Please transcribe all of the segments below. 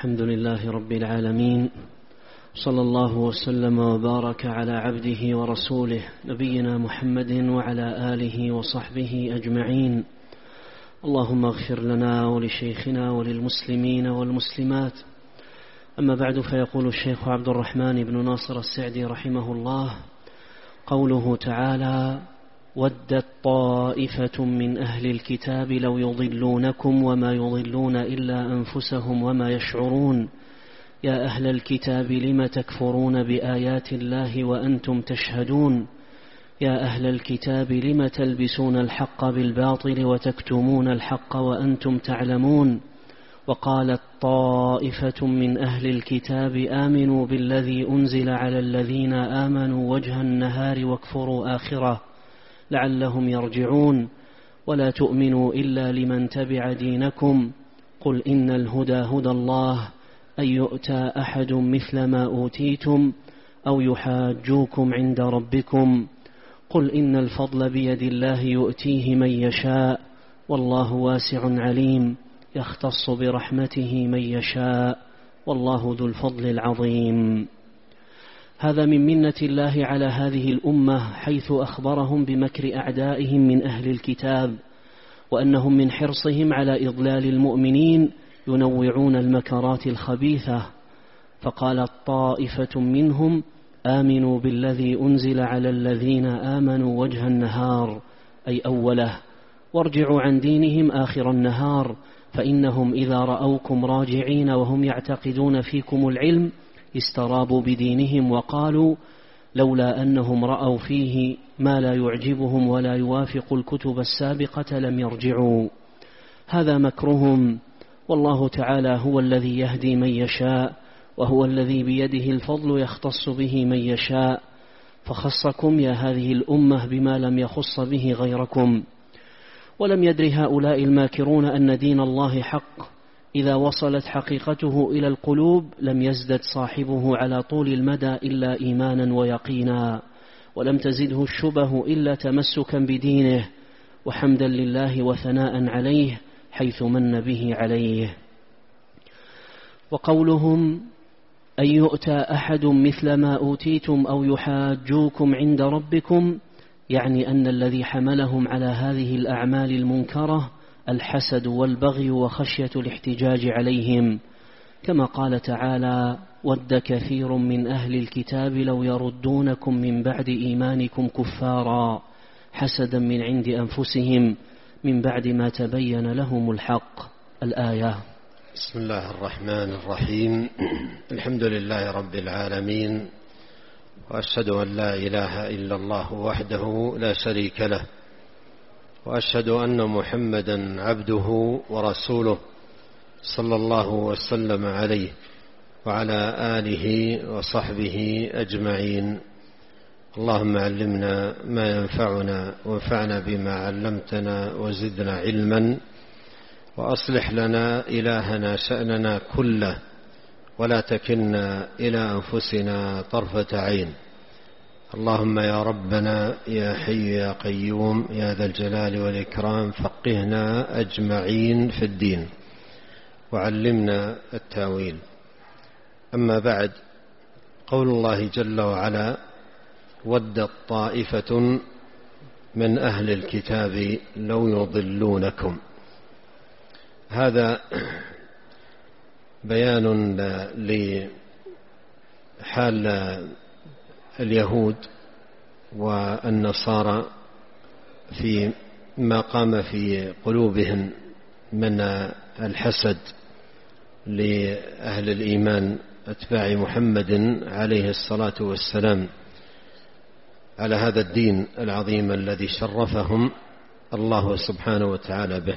الحمد لله رب العالمين، صلى الله وسلم وبارك على عبده ورسوله نبينا محمد وعلى آله وصحبه أجمعين. اللهم اغفر لنا ولشيخنا وللمسلمين والمسلمات. أما بعد، فيقول الشيخ عبد الرحمن بن ناصر السعدي رحمه الله: قوله تعالى: ودت طائفة من أهل الكتاب لو يضلونكم وما يضلون إلا أنفسهم وما يشعرون يا أهل الكتاب لم تكفرون بآيات الله وأنتم تشهدون يا أهل الكتاب لم تلبسون الحق بالباطل وتكتمون الحق وأنتم تعلمون. وقالت طائفة من أهل الكتاب آمنوا بالذي أنزل على الذين آمنوا وجه النهار واكفروا آخره لعلهم يرجعون ولا تؤمنوا إلا لمن تبع دينكم قل إن الهدى هدى الله أن يؤتى أحد مثل ما أوتيتم أو يحاجوكم عند ربكم قل إن الفضل بيد الله يؤتيه من يشاء والله واسع عليم يختص برحمته من يشاء والله ذو الفضل العظيم. هذا من منة الله على هذه الأمة، حيث أخبرهم بمكر أعدائهم من أهل الكتاب، وأنهم من حرصهم على إضلال المؤمنين ينوعون المكرات الخبيثة. فقالت طائفة منهم آمنوا بالذي أنزل على الذين آمنوا وجه النهار أي أوله، وارجعوا عن دينهم آخر النهار، فإنهم إذا رأوكم راجعين وهم يعتقدون فيكم العلم استرابوا بدينهم وقالوا لولا أنهم رأوا فيه ما لا يعجبهم ولا يوافق الكتب السابقة لم يرجعوا. هذا مكرهم، والله تعالى هو الذي يهدي من يشاء، وهو الذي بيده الفضل يختص به من يشاء، فخصكم يا هذه الأمة بما لم يخص به غيركم. ولم يدر هؤلاء الماكرون أن دين الله حق، إذا وصلت حقيقته إلى القلوب لم يزدد صاحبه على طول المدى إلا إيمانا ويقينا، ولم تزده الشبه إلا تمسكا بدينه وحمدا لله وثناء عليه حيث من به عليه. وقولهم أن يؤتى أحد مثل ما أوتيتم أو يحاجوكم عند ربكم، يعني أن الذي حملهم على هذه الأعمال المنكرة الحسد والبغي وخشية الاحتجاج عليهم، كما قال تعالى: ود كثير من أهل الكتاب لو يردونكم من بعد إيمانكم كفارا حسدا من عند أنفسهم من بعد ما تبين لهم الحق. الآية. بسم الله الرحمن الرحيم. الحمد لله رب العالمين، وأشهد أن لا إله إلا الله وحده لا شريك له، وأشهد أن محمدا عبده ورسوله صلى الله وسلم عليه وعلى آله وصحبه أجمعين. اللهم علمنا ما ينفعنا وانفعنا بما علمتنا وزدنا علما، وأصلح لنا إلهنا شأننا كله ولا تكلنا إلى أنفسنا طرفة عين. اللهم يا ربنا يا حي يا قيوم يا ذا الجلال والإكرام فقهنا أجمعين في الدين وعلمنا التاويل. أما بعد، قول الله جل وعلا: ودت طائفة من أهل الكتاب لو يضلونكم، هذا بيان لحال اليهود والنصارى في ما قام في قلوبهم من الحسد لأهل الإيمان أتباع محمد عليه الصلاة والسلام على هذا الدين العظيم الذي شرفهم الله سبحانه وتعالى به.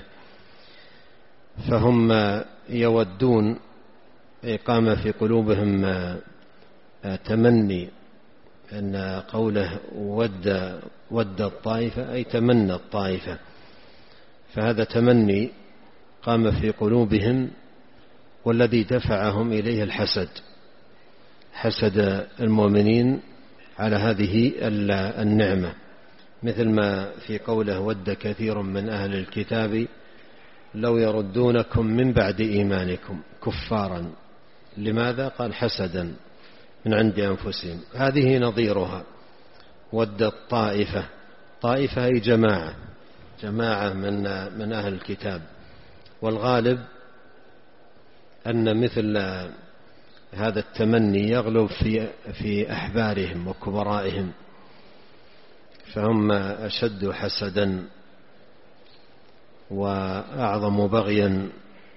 فهم يودون، قام في قلوبهم تمني، أن قوله ود الطائفة أي تمنى الطائفة، فهذا تمني قام في قلوبهم، والذي دفعهم إليه الحسد، حسد المؤمنين على هذه النعمة، مثل ما في قوله: ود كثير من أهل الكتاب لو يردونكم من بعد إيمانكم كفارا لماذا؟ قال حسدا من عند أنفسهم. هذه نظيرها. ودت طائفة، طائفة أي جماعة من أهل الكتاب، والغالب أن مثل هذا التمني يغلب في أحبارهم وكبرائهم، فهم أشد حسدا وأعظم بغيا.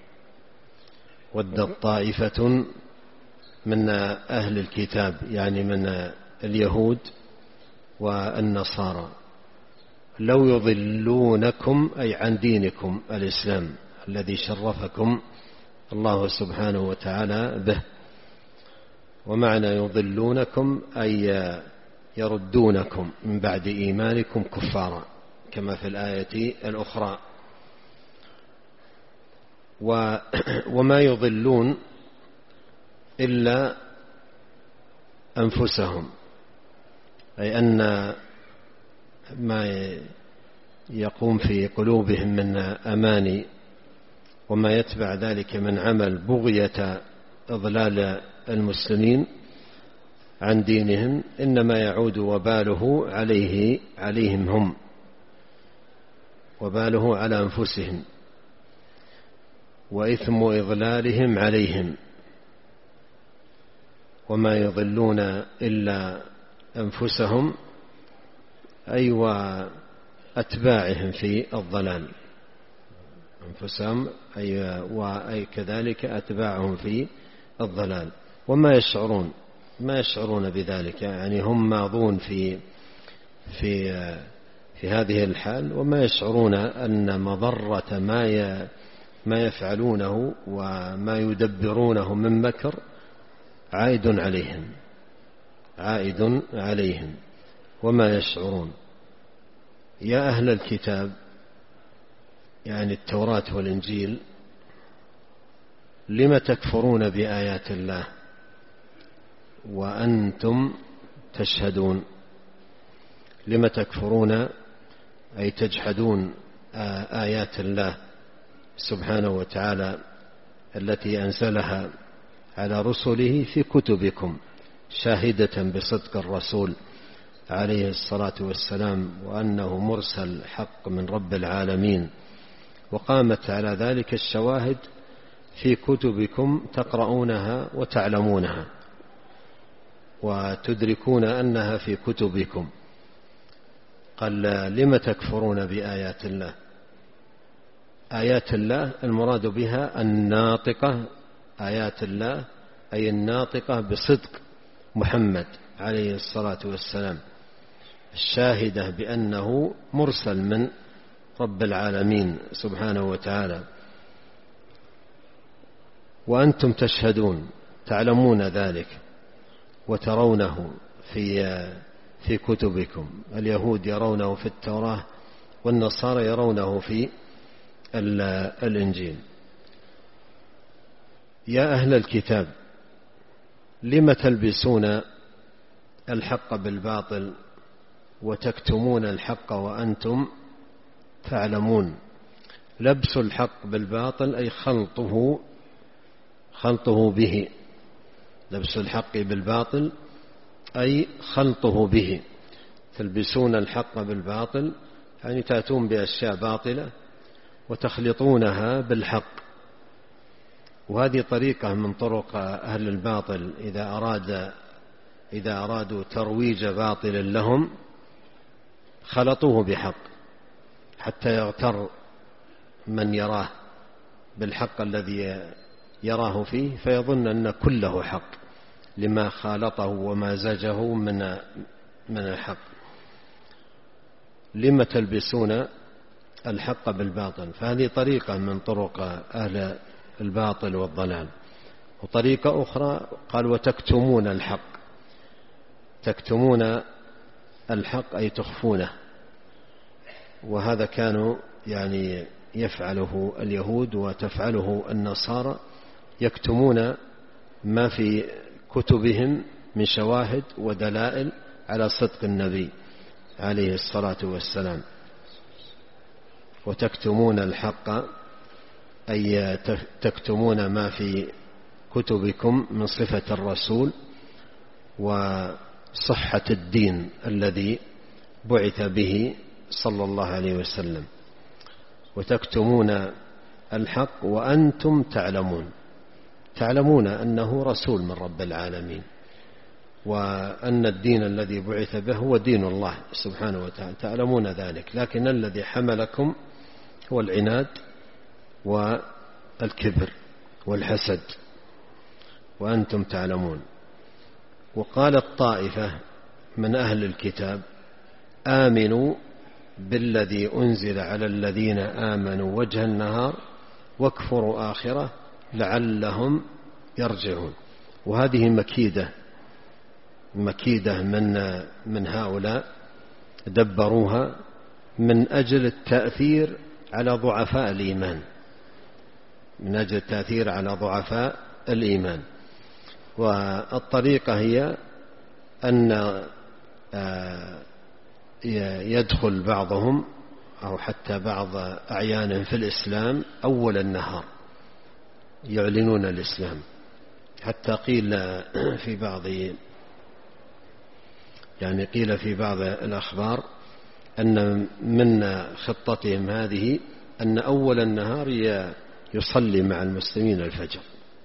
ودت طائفة من أهل الكتاب يعني من اليهود والنصارى لو يضلونكم أي عن دينكم الإسلام الذي شرفكم الله سبحانه وتعالى به. ومعنى يضلونكم أي يردونكم من بعد إيمانكم كفارا كما في الآية الأخرى. وما يضلون إلا أنفسهم، أي أن ما يقوم في قلوبهم من أماني وما يتبع ذلك من عمل بغية إضلال المسلمين عن دينهم إنما يعود وباله عليهم هم، وباله على أنفسهم، وإثم إضلالهم عليهم. وما يضلون إلا أنفسهم أي وأتباعهم في الضلال، أنفسهم أي كذلك أتباعهم في الضلال. وما يشعرون بذلك، يعني هم ماضون في هذه الحال وما يشعرون أن مضرة ما يفعلونه وما يدبرونه من مكر عائد عليهم وما يشعرون. يا أهل الكتاب يعني التوراة والإنجيل لم تكفرون بآيات الله وأنتم تشهدون؟ لم تكفرون أي تجحدون آيات الله سبحانه وتعالى التي أنزلها على رسله في كتبكم شاهدة بصدق الرسول عليه الصلاة والسلام وأنه مرسل حق من رب العالمين. وقامت على ذلك الشواهد في كتبكم تقرؤونها وتعلمونها وتدركون أنها في كتبكم. قال لم تكفرون بآيات الله؟ آيات الله المراد بها الناطقة، آيات الله أي الناطقة بصدق محمد عليه الصلاة والسلام، الشاهدة بأنه مرسل من رب العالمين سبحانه وتعالى. وأنتم تشهدون تعلمون ذلك وترونه في كتبكم. اليهود يرونه في التوراة والنصارى يرونه في الإنجيل. يا أهل الكتاب لم تلبسون الحق بالباطل وتكتمون الحق وأنتم تعلمون؟ لبس الحق بالباطل أي خلطه به. لبس الحق بالباطل أي خلطه به. تلبسون الحق بالباطل يعني تأتون بأشياء باطلة وتخلطونها بالحق. وهذه طريقة من طرق أهل الباطل إذا أرادوا ترويج باطل لهم خلطوه بحق حتى يغتر من يراه بالحق الذي يراه فيه فيظن أن كله حق لما خالطه ومازجه من الحق. لم تلبسون الحق بالباطل؟ فهذه طريقة من طرق أهل الباطل والضلال. وطريقة أخرى قال وتكتمون الحق. تكتمون الحق أي تخفونه. وهذا كانوا يعني يفعله اليهود وتفعله النصارى، يكتمون ما في كتبهم من شواهد ودلائل على صدق النبي عليه الصلاة والسلام. وتكتمون الحق أي تكتمون ما في كتبكم من صفة الرسول وصحة الدين الذي بعث به صلى الله عليه وسلم، وتكتمون الحق وأنتم تعلمون أنه رسول من رب العالمين، وأن الدين الذي بعث به هو دين الله سبحانه وتعالى، تعلمون ذلك، لكن الذي حملكم هو العناد والكبر والحسد وأنتم تعلمون. وقالت طائفة من أهل الكتاب آمنوا بالذي أنزل على الذين آمنوا وجه النهار واكفروا آخره لعلهم يرجعون. وهذه مكيدة من هؤلاء دبروها من أجل التأثير على ضعفاء الإيمان، من أجل التأثير على ضعفاء الإيمان. والطريقة هي أن يدخل بعضهم أو حتى بعض أعيانهم في الإسلام أول النهار، يعلنون الإسلام. حتى قيل في بعض الأخبار أن من خطتهم هذه أن أول النهار يصلي مع المسلمين الفجر،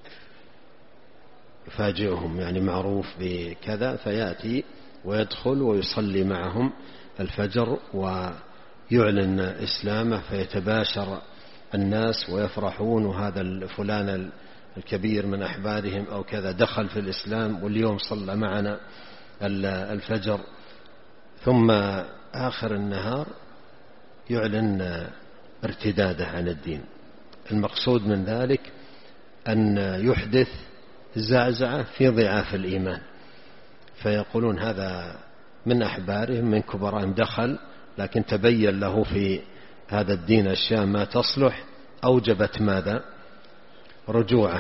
يفاجئهم، يعني معروف بكذا، فيأتي ويدخل ويصلي معهم الفجر ويعلن إسلامه، فيتباشر الناس ويفرحون، وهذا فلان الكبير من أحبارهم أو كذا دخل في الإسلام واليوم صلى معنا الفجر. ثم آخر النهار يعلن ارتداده عن الدين. المقصود من ذلك أن يحدث زعزعة في ضعاف الإيمان، فيقولون هذا من أحبارهم من كبرائهم دخل، لكن تبين له في هذا الدين أشياء ما تصلح، أوجبت ماذا؟ رجوعه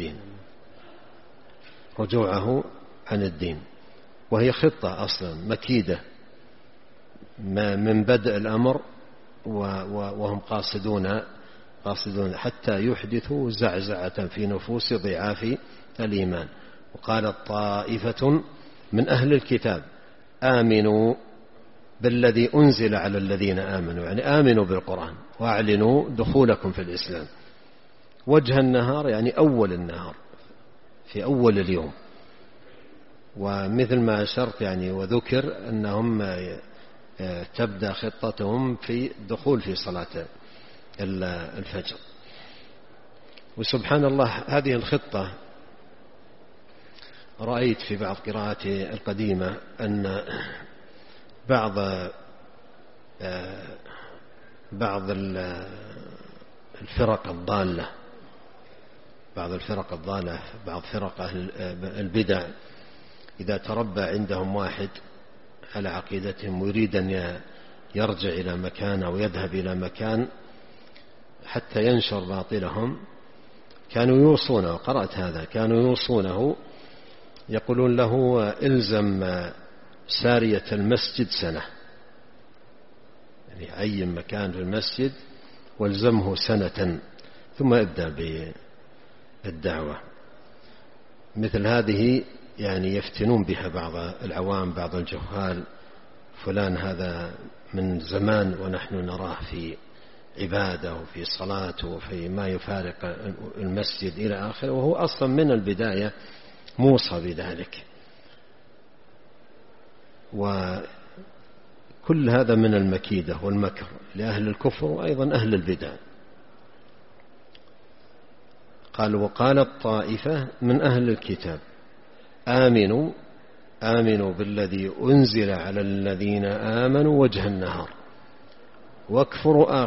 عن الدين. وهي خطة أصلا مكيدة من بدء الأمر، وهم قاصدون حتى يحدثوا زعزعة في نفوس ضعاف الإيمان. وقالت طائفة من أهل الكتاب آمنوا بالذي أنزل على الذين آمنوا، يعني آمنوا بالقرآن وأعلنوا دخولكم في الإسلام. وجه النهار يعني أول النهار، في أول اليوم. ومثل ما أشرت يعني وذكر أنهم تبدأ خطتهم في الدخول في صلاة الفجر. وسبحان الله هذه الخطة رأيت في بعض قراءاتي القديمة أن بعض الفرق الضالة، بعض فرق أهل البدع، إذا تربى عندهم واحد على عقيدتهم ويريد أن يرجع إلى مكان أو يذهب إلى مكان حتى ينشر باطلهم، كانوا يوصونه، قرأت هذا، كانوا يوصونه يقولون له إلزم سارية المسجد سنة، يعني عين مكان في المسجد والزمه سنة ثم ابدأ بالدعوة. مثل هذه يعني يفتنون بها بعض العوام، بعض الجهال، فلان هذا من زمان ونحن نراه في عبادة وفي صلاة وفي ما يفارق المسجد إلى آخره، وهو أصلا من البداية موصى بذلك. وكل هذا من المكيدة والمكر لأهل الكفر وأيضا أهل البدع. قال وقالت طائفة من أهل الكتاب آمنوا بالذي أنزل على الذين آمنوا وجه النهار واكفروا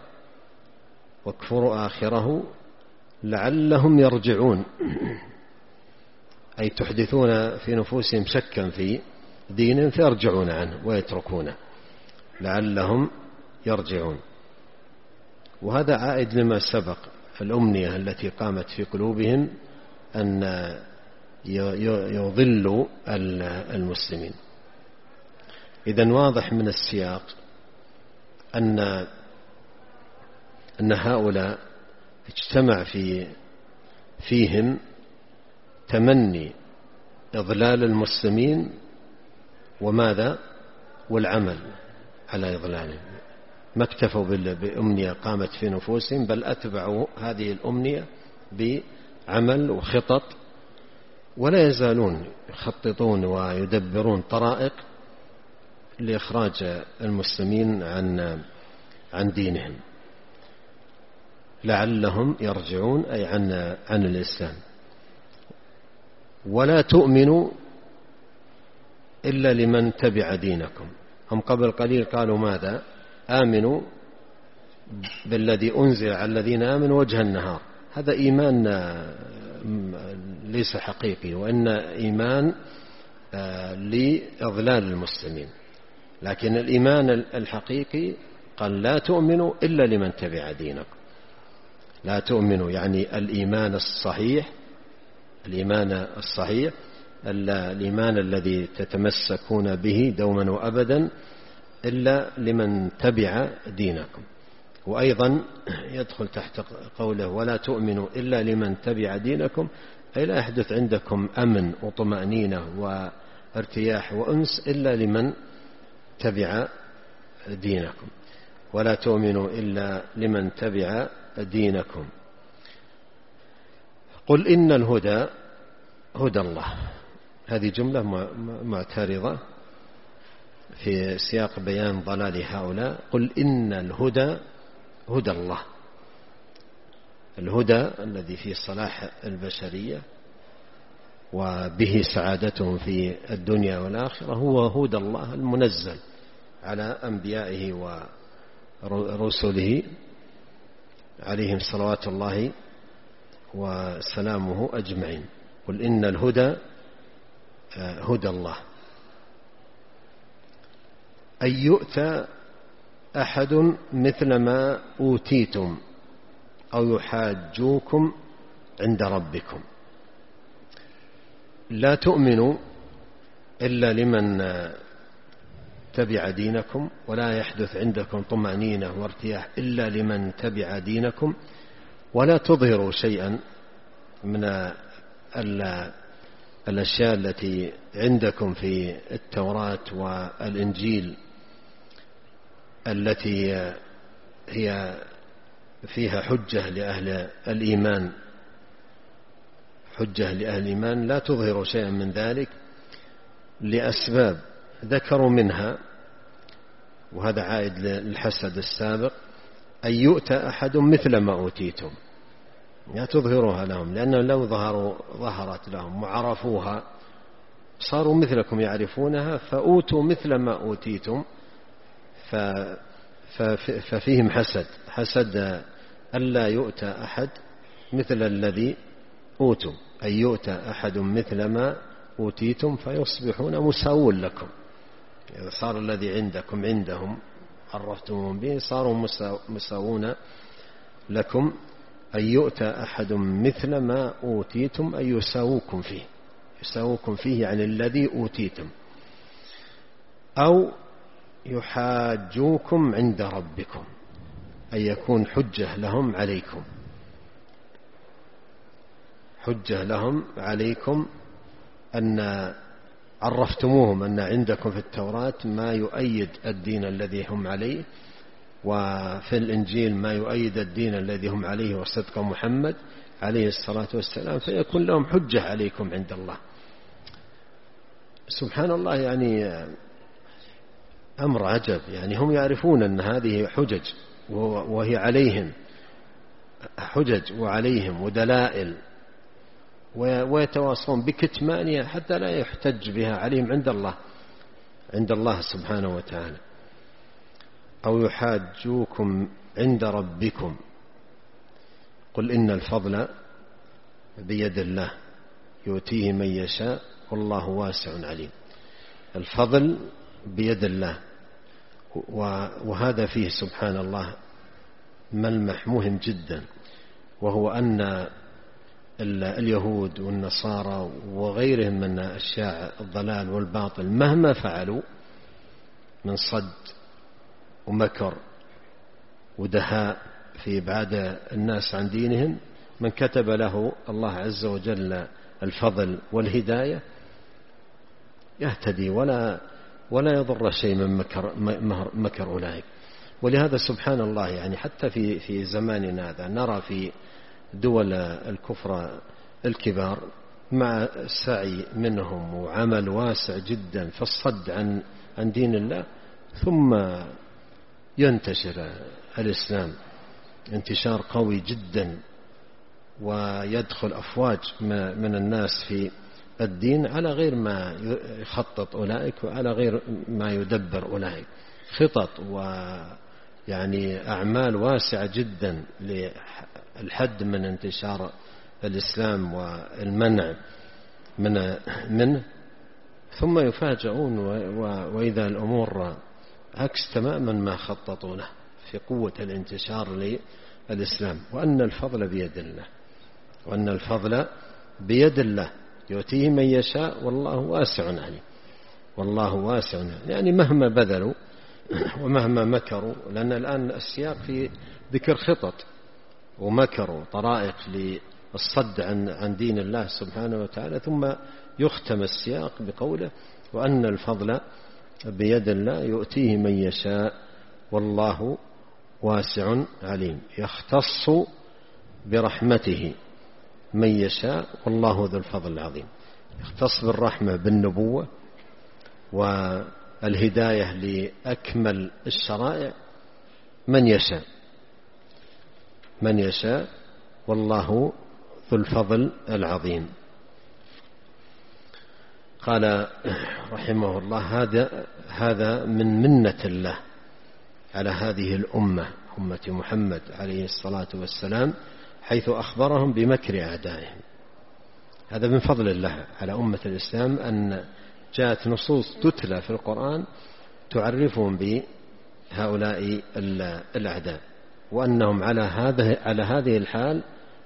آخره لعلهم يرجعون، أي تحدثون في نفوسهم شكا في دين فيرجعون عنه ويتركونه، لعلهم يرجعون. وهذا عائد لما سبق، الأمنية التي قامت في قلوبهم أن يضلوا المسلمين. إذن واضح من السياق أن هؤلاء اجتمع فيهم تمني إضلال المسلمين وماذا؟ والعمل على إضلالهم. ما اكتفوا بأمنية قامت في نفوسهم، بل أتبعوا هذه الأمنية بعمل وخطط، ولا يزالون يخططون ويدبرون طرائق لإخراج المسلمين عن دينهم لعلهم يرجعون، أي عن الإسلام. ولا تؤمنوا إلا لمن تبع دينكم. هم قبل قليل قالوا ماذا؟ آمنوا بالذي أنزل على الذين آمنوا وجه النهار. هذا إيمان ليس حقيقي، وإن إيمان لإضلال المسلمين. لكن الإيمان الحقيقي قال لا تؤمنوا إلا لمن تبع دينكم. لا تؤمنوا يعني الإيمان الصحيح، الإيمان الذي تتمسكون به دوما وأبدا، إلا لمن تبع دينكم. وأيضا يدخل تحت قوله ولا تؤمنوا إلا لمن تبع دينكم، أي لا يحدث عندكم أمن وطمأنينة وارتياح وأنس إلا لمن تبع دينكم. ولا تؤمنوا إلا لمن تبع دينكم. قل إن الهدى هدى الله. هذه جملة معترضة في سياق بيان ضلال هؤلاء. قل إن الهدى هدى الله. الهدى الذي فيه صلاح البشرية وبه سعادتهم في الدنيا والآخرة هو هدى الله المنزل على أنبيائه ورسله عليهم صلوات الله وسلامه أجمعين. قل إن الهدى هدى الله. أن يؤتى أحد مثل ما أوتيتم أو يحاجوكم عند ربكم. لا تؤمنوا إلا لمن تبع دينكم، ولا يحدث عندكم طمأنينة وارتياح إلا لمن تبع دينكم، ولا تظهروا شيئا من الأشياء التي عندكم في التوراة والإنجيل التي هي فيها حجة لأهل الإيمان، لا تظهروا شيئا من ذلك لأسباب ذكروا منها، وهذا عائد للحسد السابق. أن يؤتى أحد مثل ما أوتيتم، لا تظهروها لهم، لأنه لو ظهرت لهم وعرفوها صاروا مثلكم يعرفونها، فأوتوا مثل ما أوتيتم، ففيهم حسد ألا يؤتى أحد مثل الذي أوتوا. أن يؤتى أحد مثل ما أوتيتم فيصبحون مساوون لكم. إذا صار الذي عندهم عرفتمهم به صاروا مساوون لكم. أن يؤتى أحد مثل ما أوتيتم أي يساووكم فيه يعني الذي أوتيتم، أو يحاجوكم عند ربكم أي يكون حجة لهم عليكم أن عرفتموهم أن عندكم في التوراة ما يؤيد الدين الذي هم عليه، وفي الإنجيل ما يؤيد الدين الذي هم عليه وصدق محمد عليه الصلاة والسلام، فيكون لهم حجة عليكم عند الله. سبحان الله، يعني أمر عجب. يعني هم يعرفون أن هذه حجج وهي عليهم حجج وعليهم ودلائل، ويتواصلون بكتمانها حتى لا يحتج بها عليهم عند الله سبحانه وتعالى. أو يحاجوكم عند ربكم. قل إن الفضل بيد الله يؤتيه من يشاء والله واسع عليم. الفضل بيد الله، وهذا فيه سبحان الله ملمح مهم جدا، وهو أن اليهود والنصارى وغيرهم من أشياء الضلال والباطل مهما فعلوا من صد ومكر ودهاء في إبعاد الناس عن دينهم، من كتب له الله عز وجل الفضل والهداية يهتدي ولا يضر شيء من مكر أولئك. ولهذا سبحان الله يعني حتى في زماننا هذا نرى في دول الكفر الكبار مع السعي منهم وعمل واسع جدا في الصد عن دين الله، ثم ينتشر الإسلام انتشار قوي جدا، ويدخل أفواج من الناس في الدين على غير ما يخطط أولئك وعلى غير ما يدبر أولئك، خطط ويعني أعمال واسعة جدا للحد من انتشار الإسلام والمنع منه، ثم يفاجؤون وإذا الأمور عكس تماما ما خططوا له في قوة الانتشار للإسلام. وأن الفضل بيد الله، وأن الفضل بيد الله يؤتيه من يشاء والله واسع عليم. والله واسع يعني مهما بذلوا ومهما مكروا، لأن الآن السياق في ذكر خطط ومكروا طرائق للصد عن دين الله سبحانه وتعالى، ثم يختم السياق بقوله وأن الفضل بيد الله يؤتيه من يشاء والله واسع عليم. يختص برحمته من يشاء والله ذو الفضل العظيم. يختص بالرحمة بالنبوة والهداية لأكمل الشرائع من يشاء والله ذو الفضل العظيم. قال رحمه الله هذا من منة الله على هذه الأمة، أمة محمد عليه الصلاة والسلام، حيث أخبرهم بمكر أعدائهم. هذا من فضل الله على أمة الإسلام أن جاءت نصوص تتلى في القرآن تعرفهم بهؤلاء الأعداء، وأنهم على هذه الحال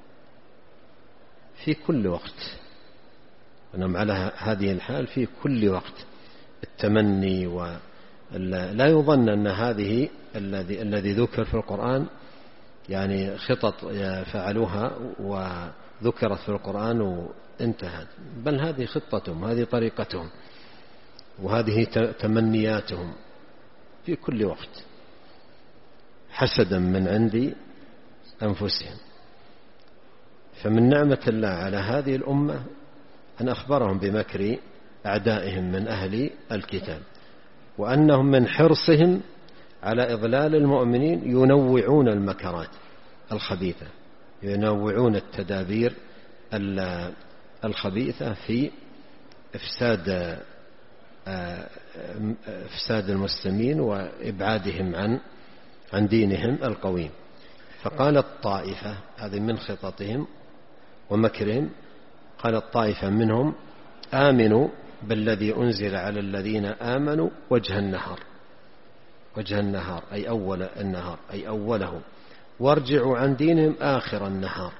في كل وقت، أنهم على هذه الحال في كل وقت. التمني لا يظن أن هذه الذي ذكر في القرآن يعني خطط فعلوها وذكرت في القرآن وانتهت، بل هذه خطتهم، هذه طريقتهم، وهذه تمنياتهم في كل وقت حسدا من عند أنفسهم. فمن نعمة الله على هذه الأمة أن أخبرهم بمكر أعدائهم من أهل الكتاب، وأنهم من حرصهم على إضلال المؤمنين ينوعون المكرات الخبيثة، ينوعون التدابير الخبيثة في إفساد المسلمين وإبعادهم عن دينهم القويم. فقالت طائفة، هذه من خططهم ومكرهم، قالت طائفة منهم آمنوا بالذي أنزل على الذين آمنوا وجه النهار أي أول النهار أي أوله، وارجعوا عن دينهم آخر النهار،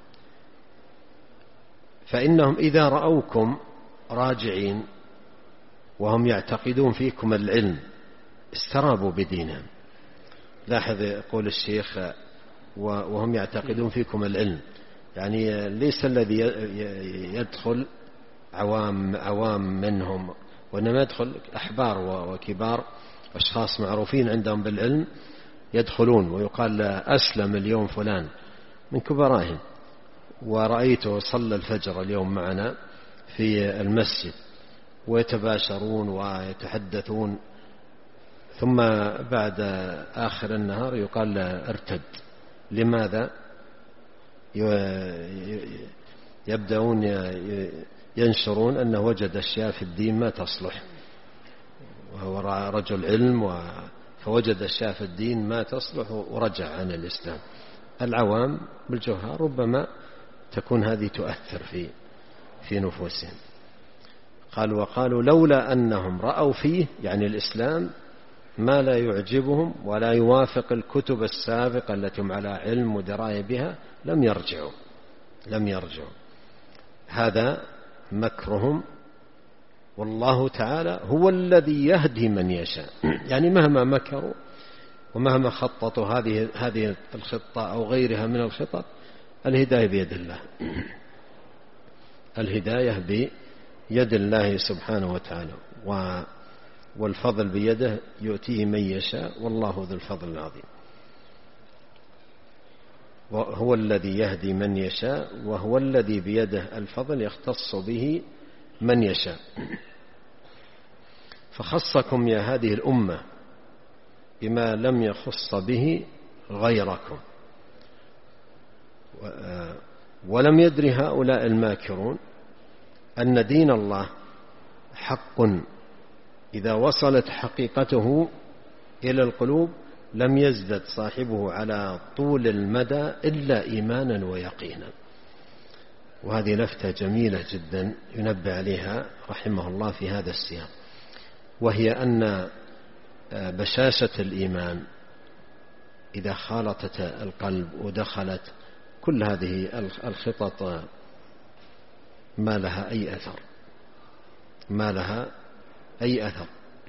فإنهم إذا رأوكم راجعين وهم يعتقدون فيكم العلم استرابوا بدينهم. لاحظ يقول الشيخ وهم يعتقدون فيكم العلم، يعني ليس الذي يدخل عوام منهم، وإنما يدخل أحبار وكبار أشخاص معروفين عندهم بالعلم يدخلون، ويقال أسلم اليوم فلان من كبرائهم، ورأيته صلى الفجر اليوم معنا في المسجد، ويتباشرون ويتحدثون، ثم بعد آخر النهار يقال ارتد. لماذا؟ يبدأون ينشرون أنه وجد أشياء في الدين ما تصلح، وهو رجل علم فوجد أشياء في الدين ما تصلح ورجع عن الإسلام. العوام بالجهال ربما تكون هذه تؤثر في نفوسهم. وقالوا لولا أنهم رأوا فيه يعني الإسلام ما لا يعجبهم ولا يوافق الكتب السابقة التي هم على علم ودراية بها لم يرجعوا. هذا مكرهم، والله تعالى هو الذي يهدي من يشاء. يعني مهما مكروا ومهما خططوا هذه الخطة أو غيرها من الخطط، الهداية بيد الله، الهداية بيد الله سبحانه وتعالى، والفضل بيده يؤتيه من يشاء والله ذو الفضل العظيم. وهو الذي يهدي من يشاء وهو الذي بيده الفضل يختص به من يشاء. فخصكم يا هذه الأمة بما لم يخص به غيركم، ولم يدر هؤلاء الماكرون أن دين الله حق إذا وصلت حقيقته إلى القلوب لم يزدد صاحبه على طول المدى إلا إيمانا ويقينا. وهذه لفتة جميلة جدا ينبه عليها رحمه الله في هذا السياق، وهي أن بشاشة الإيمان إذا خالطت القلب ودخلت كل هذه الخطط ما لها أي أثر، ما لها أي أثر.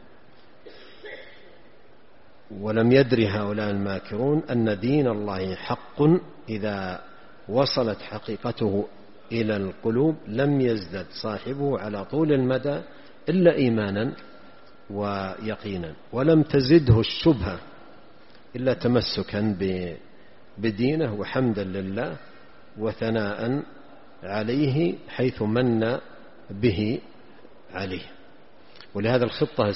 ولم يدر هؤلاء الماكرون أن دين الله حق إذا وصلت حقيقته إلى القلوب لم يزدد صاحبه على طول المدى إلا إيمانا ويقينا، ولم تزده الشبهة إلا تمسكا بدينه وحمدا لله وثناء عليه حيث من به عليه. ولهذا الخطة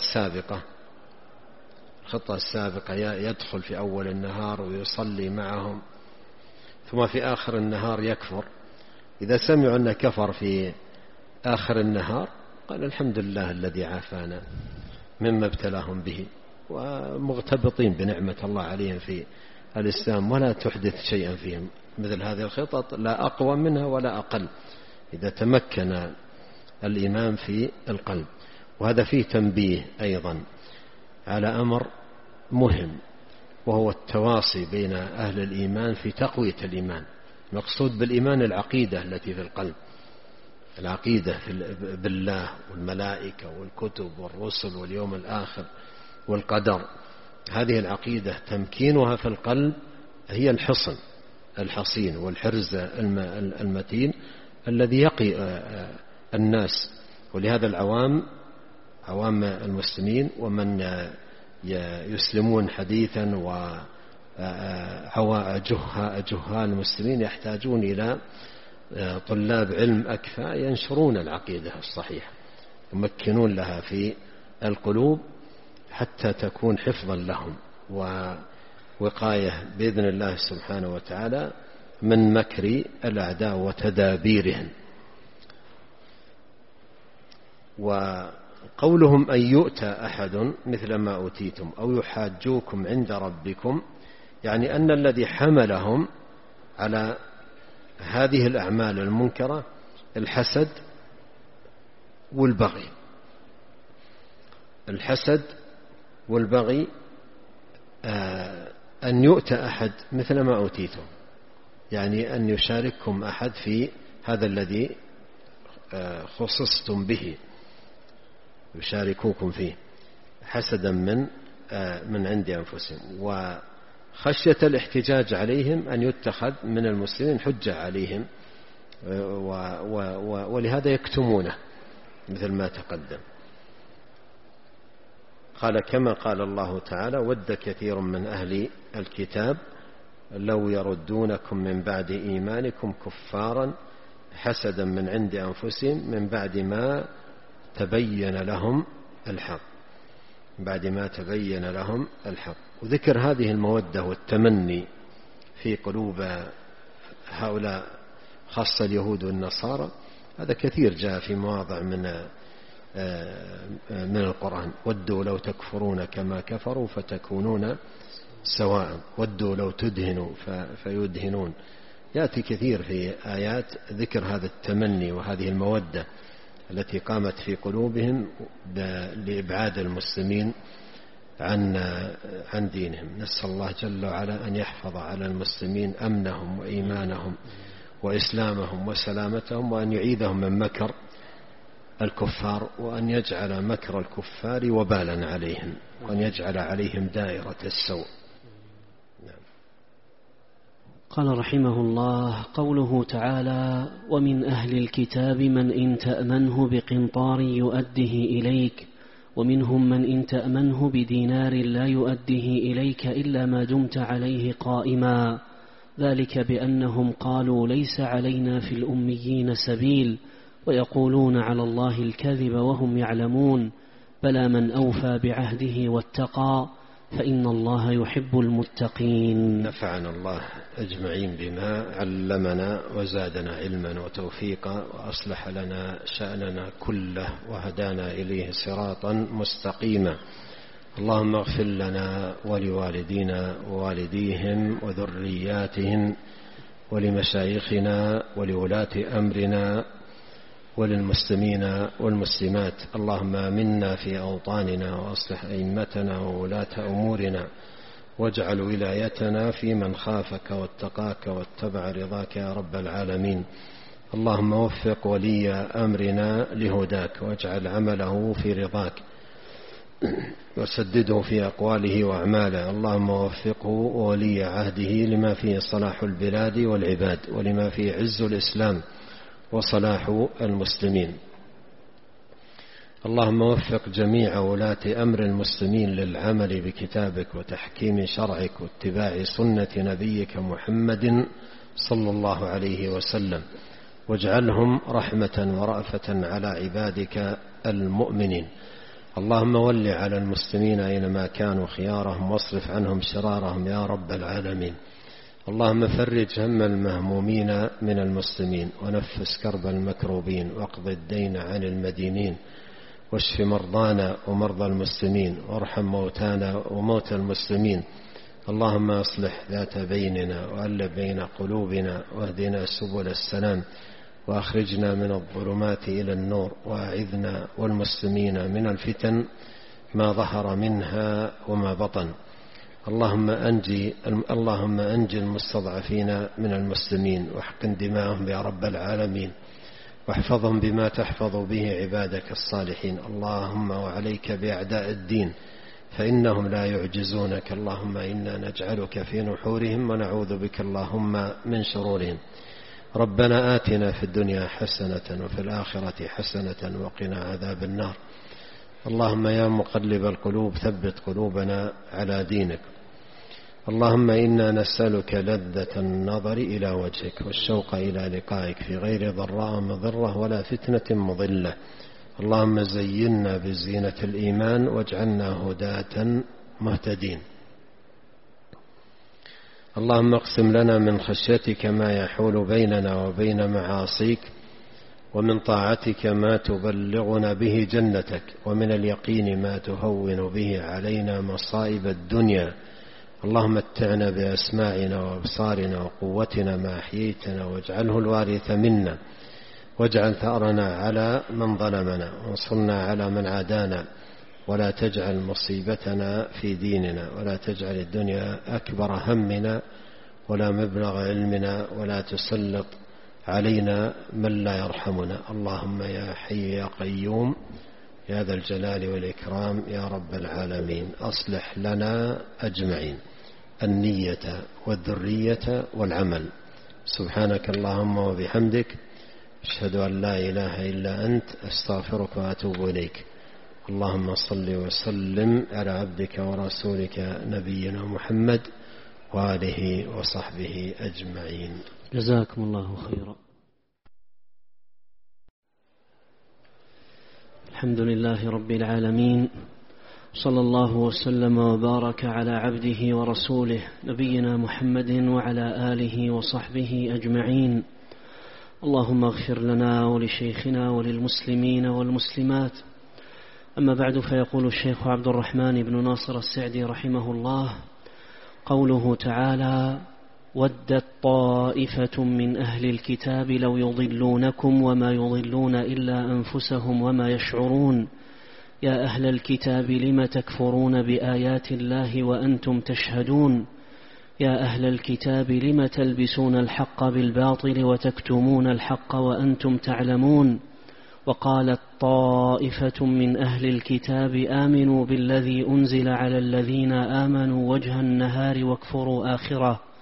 السابقة يدخل في أول النهار ويصلي معهم، ثم في آخر النهار يكفر. إذا سمعوا أنه كفر في آخر النهار قال الحمد لله الذي عافانا مما ابتلاهم به، ومغتبطين بنعمة الله عليهم في الإسلام، ولا تحدث شيئا فيهم. مثل هذه الخطط لا أقوى منها ولا أقل إذا تمكن الإيمان في القلب. وهذا فيه تنبيه أيضا على أمر مهم، وهو التواصي بين أهل الإيمان في تقوية الإيمان. مقصود بالإيمان العقيدة التي في القلب، العقيدة بالله والملائكة والكتب والرسل واليوم الآخر والقدر. هذه العقيدة تمكينها في القلب هي الحصين والحرز المتين الذي يقي الناس. ولهذا عوام المسلمين ومن يسلمون حديثا وجهال المسلمين يحتاجون إلى طلاب علم أكفاء ينشرون العقيدة الصحيحة، يمكنون لها في القلوب حتى تكون حفظا لهم ووقاية بإذن الله سبحانه وتعالى من مكر الأعداء وتدابيرهم. وقولهم أن يؤتى أحد مثل ما أوتيتم أو يحاجوكم عند ربكم، يعني أن الذي حملهم على هذه الأعمال المنكرة الحسد والبغي. الحسد والبغي أن يؤتى أحد مثل ما أوتيتم، يعني أن يشارككم أحد في هذا الذي خصصتم به، يشاركوكم فيه حسدا من عند أنفسهم، وخشية الاحتجاج عليهم أن يتخذ من المسلمين حجة عليهم، ولهذا يكتمونه مثل ما تقدم. قال كما قال الله تعالى: ود كثير من أهل الكتاب لو يردونكم من بعد إيمانكم كفارا حسدا من عند أنفسهم من بعد ما تبين لهم الحق، وذكر هذه المودة والتمني في قلوب هؤلاء خاصة اليهود والنصارى. هذا كثير جاء في مواضع من القرآن: ودوا لو تكفرون كما كفروا فتكونون سواء، ودوا لو تدهنوا فيدهنون. يأتي كثير في آيات ذكر هذا التمني وهذه المودة التي قامت في قلوبهم لإبعاد المسلمين عن دينهم. نسأل الله جل وعلا أن يحفظ على المسلمين أمنهم وإيمانهم وإسلامهم وسلامتهم، وأن يعيذهم من مكر الكفار، وأن يجعل مكر الكفار وبالا عليهم، وأن يجعل عليهم دائرة السوء. قال رحمه الله: قوله تعالى: ومن أهل الكتاب من إن تأمنه بقنطار يؤده إليك ومنهم من إن تأمنه بدينار لا يؤده إليك إلا ما دمت عليه قائما، ذلك بأنهم قالوا ليس علينا في الأميين سبيل ويقولون على الله الكذب وهم يعلمون، بلى من أوفى بعهده واتقى فإن الله يحب المتقين. نفعنا الله أجمعين بما علمنا وزادنا علما وتوفيقا وأصلح لنا شأننا كله وهدانا إليه صراطا مستقيما. اللهم اغفر لنا ولوالدينا ووالديهم وذرياتهم ولمشايخنا ولولاة أمرنا وللمسلمين والمسلمات. اللهم آمنا في أوطاننا وأصلح أئمتنا وولاة أمورنا واجعل ولايتنا في من خافك واتقاك واتبع رضاك يا رب العالمين. اللهم وفق ولي أمرنا لهداك واجعل عمله في رضاك وسدده في أقواله وأعماله. اللهم وفقه وولي عهده لما فيه صلاح البلاد والعباد ولما فيه عز الإسلام وصلاح المسلمين. اللهم وفق جميع ولاة أمر المسلمين للعمل بكتابك وتحكيم شرعك واتباع سنة نبيك محمد صلى الله عليه وسلم، واجعلهم رحمة ورأفة على عبادك المؤمنين. اللهم ول على المسلمين أينما كانوا خيارهم واصرف عنهم شرارهم يا رب العالمين. اللهم فرج هم المهمومين من المسلمين ونفس كرب المكروبين واقض الدين عن المدينين واشف مرضانا ومرضى المسلمين وارحم موتانا وموتى المسلمين. اللهم اصلح ذات بيننا وألف بين قلوبنا واهدنا سبل السلام وأخرجنا من الظلمات إلى النور وأعذنا والمسلمين من الفتن ما ظهر منها وما بطن. اللهم أنجي المستضعفين من المسلمين واحقن دماءهم يا رب العالمين واحفظهم بما تحفظ به عبادك الصالحين. اللهم وعليك بأعداء الدين فإنهم لا يعجزونك. اللهم إنا نجعلك في نحورهم ونعوذ بك اللهم من شرورهم. ربنا آتنا في الدنيا حسنة وفي الآخرة حسنة وقنا عذاب النار. اللهم يا مقلب القلوب ثبت قلوبنا على دينك. اللهم إنا نسألك لذة النظر إلى وجهك والشوق إلى لقائك في غير ضراء مضرة ولا فتنة مضلة. اللهم زينا بزينة الإيمان واجعلنا هداة مهتدين. اللهم اقسم لنا من خشيتك ما يحول بيننا وبين معاصيك ومن طاعتك ما تبلغنا به جنتك ومن اليقين ما تهون به علينا مصائب الدنيا. اللهم متعنا بأسماعنا وأبصارنا وقوتنا ما أحييتنا واجعله الوارث منا واجعل ثأرنا على من ظلمنا وانصرنا على من عادانا ولا تجعل مصيبتنا في ديننا ولا تجعل الدنيا أكبر همنا ولا مبلغ علمنا ولا تسلط علينا من لا يرحمنا. اللهم يا حي يا قيوم يا ذا الجلال والإكرام يا رب العالمين أصلح لنا أجمعين النية والذرية والعمل. سبحانك اللهم وبحمدك أشهد أن لا إله إلا أنت أستغفرك وأتوب إليك. اللهم صل وسلم على عبدك ورسولك نبينا محمد وآله وصحبه أجمعين. جزاكم الله خيرا. الحمد لله رب العالمين، صلى الله وسلم وبارك على عبده ورسوله نبينا محمد وعلى آله وصحبه أجمعين. اللهم اغفر لنا ولشيخنا وللمسلمين والمسلمات. أما بعد، فيقول الشيخ عبد الرحمن بن ناصر السعدي رحمه الله: قوله تعالى: ودت طائفة من أهل الكتاب لو يضلونكم وما يضلون إلا أنفسهم وما يشعرون يا أهل الكتاب لم تكفرون بآيات الله وأنتم تشهدون يا أهل الكتاب لم تلبسون الحق بالباطل وتكتمون الحق وأنتم تعلمون. وقالت طائفة من أهل الكتاب آمنوا بالذي أنزل على الذين آمنوا وجه النهار واكفروا آخره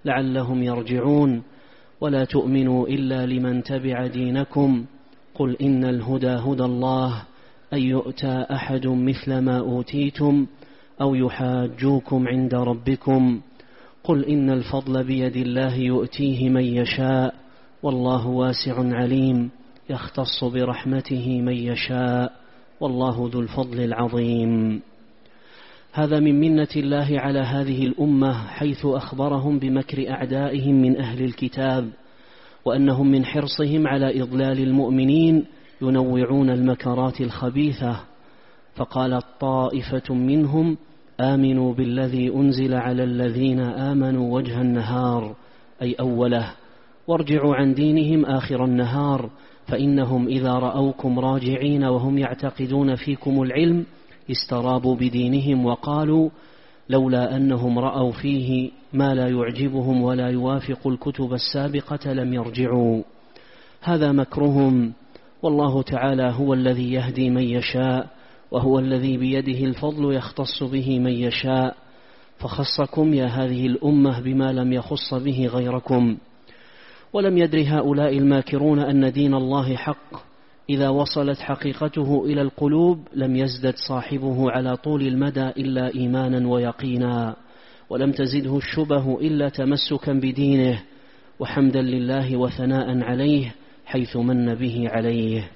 لعلهم يرجعون ولا تؤمنوا إلا لمن تبع دينكم قل إن الهدى هدى الله أن يؤتى أحد مثل ما أوتيتم أو يحاجوكم عند ربكم قل إن الفضل بيد الله يؤتيه من يشاء والله واسع عليم يختص برحمته من يشاء والله ذو الفضل العظيم. هذا من منة الله على هذه الأمة حيث أخبرهم بمكر أعدائهم من أهل الكتاب وأنهم من حرصهم على إضلال المؤمنين ينوعون المكرات الخبيثة. فقالت طائفة منهم آمنوا بالذي أنزل على الذين آمنوا وجه النهار أي أوله وارجعوا عن دينهم آخر النهار فإنهم إذا رأوكم راجعين وهم يعتقدون فيكم العلم استرابوا بدينهم وقالوا لولا أنهم رأوا فيه ما لا يعجبهم ولا يوافق الكتب السابقة لم يرجعوا. هذا مكرهم والله تعالى هو الذي يهدي من يشاء وهو الذي بيده الفضل يختص به من يشاء فخصكم يا هذه الأمة بما لم يخص به غيركم. ولم يدر هؤلاء الماكرون أن دين الله حق إذا وصلت حقيقته إلى القلوب لم يزدد صاحبه على طول المدى إلا إيمانا ويقينا ولم تزده الشبه إلا تمسكا بدينه وحمدا لله وثناء عليه حيث من به عليه.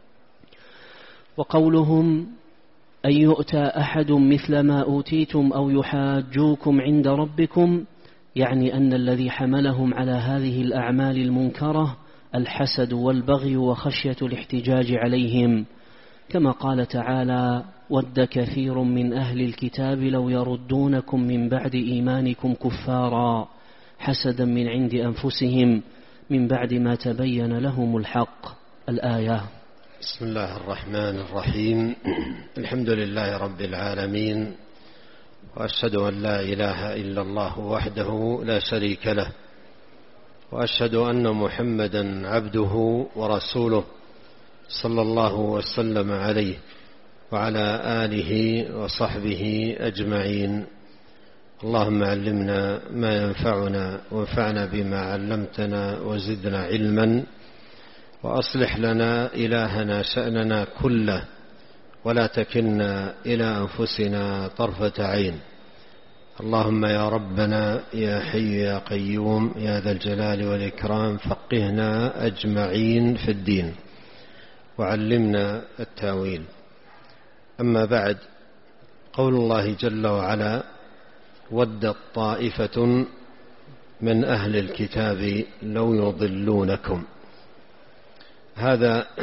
وقولهم أن يؤتى أحد مثل ما أوتيتم أو يحاجوكم عند ربكم يعني أن الذي حملهم على هذه الأعمال المنكرة الحسد والبغي وخشية الاحتجاج عليهم كما قال تعالى ود كثير من أهل الكتاب لو يردونكم من بعد إيمانكم كفارا حسدا من عند أنفسهم من بعد ما تبين لهم الحق. الآية. بسم الله الرحمن الرحيم. الحمد لله رب العالمين وأشهد أن لا إله إلا الله وحده لا شريك له وأشهد أن محمدا عبده ورسوله صلى الله وسلم عليه وعلى آله وصحبه أجمعين. اللهم علمنا ما ينفعنا وانفعنا بما علمتنا وزدنا علما وأصلح لنا إلهنا شأننا كله ولا تكلنا إلى أنفسنا طرفة عين. اللهم يا ربنا يا حي يا قيوم يا ذا الجلال والإكرام فقهنا أجمعين في الدين وعلمنا التاويل. أما بعد، قول الله جل وعلا ودت طائفة من أهل الكتاب لو يضلونكم، هذا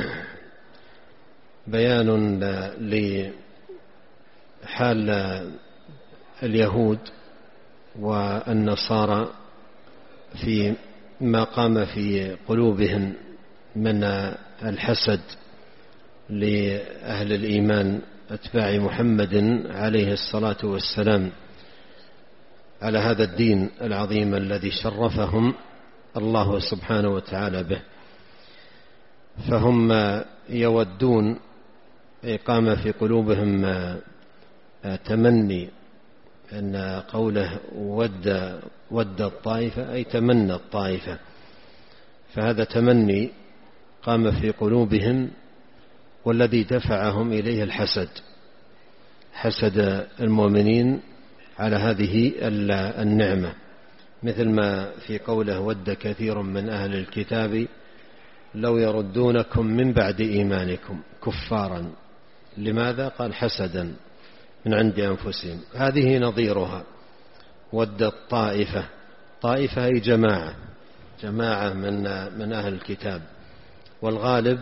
بيان لحال اليهود والنصارى في ما قام في قلوبهم من الحسد لأهل الإيمان أتباع محمد عليه الصلاة والسلام على هذا الدين العظيم الذي شرفهم الله سبحانه وتعالى به. فهم يودون، قام في قلوبهم تمني، أن قوله ود الطائفة أي تمنى الطائفة، فهذا تمني قام في قلوبهم والذي دفعهم إليه الحسد، حسد المؤمنين على هذه النعمة، مثل ما في قوله ود كثير من أهل الكتاب لو يردونكم من بعد إيمانكم كفارا. لماذا؟ قال حسدا من عند أنفسهم. هذه نظيرها ود الطائفة، طائفة أي جماعة من أهل الكتاب، والغالب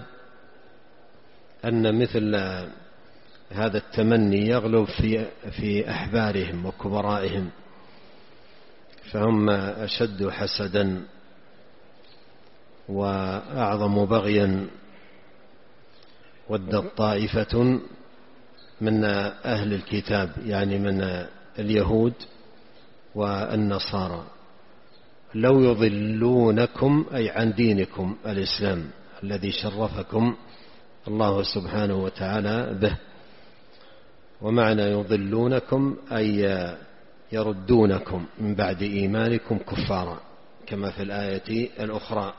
أن مثل هذا التمني يغلب في أحبارهم وكبرائهم، فهم أشد حسدا وأعظم بغيا. ود الطائفة من أهل الكتاب يعني من اليهود والنصارى لو يضلونكم أي عن دينكم الإسلام الذي شرفكم الله سبحانه وتعالى به. ومعنى يضلونكم أي يردونكم من بعد إيمانكم كفارا كما في الآية الأخرى.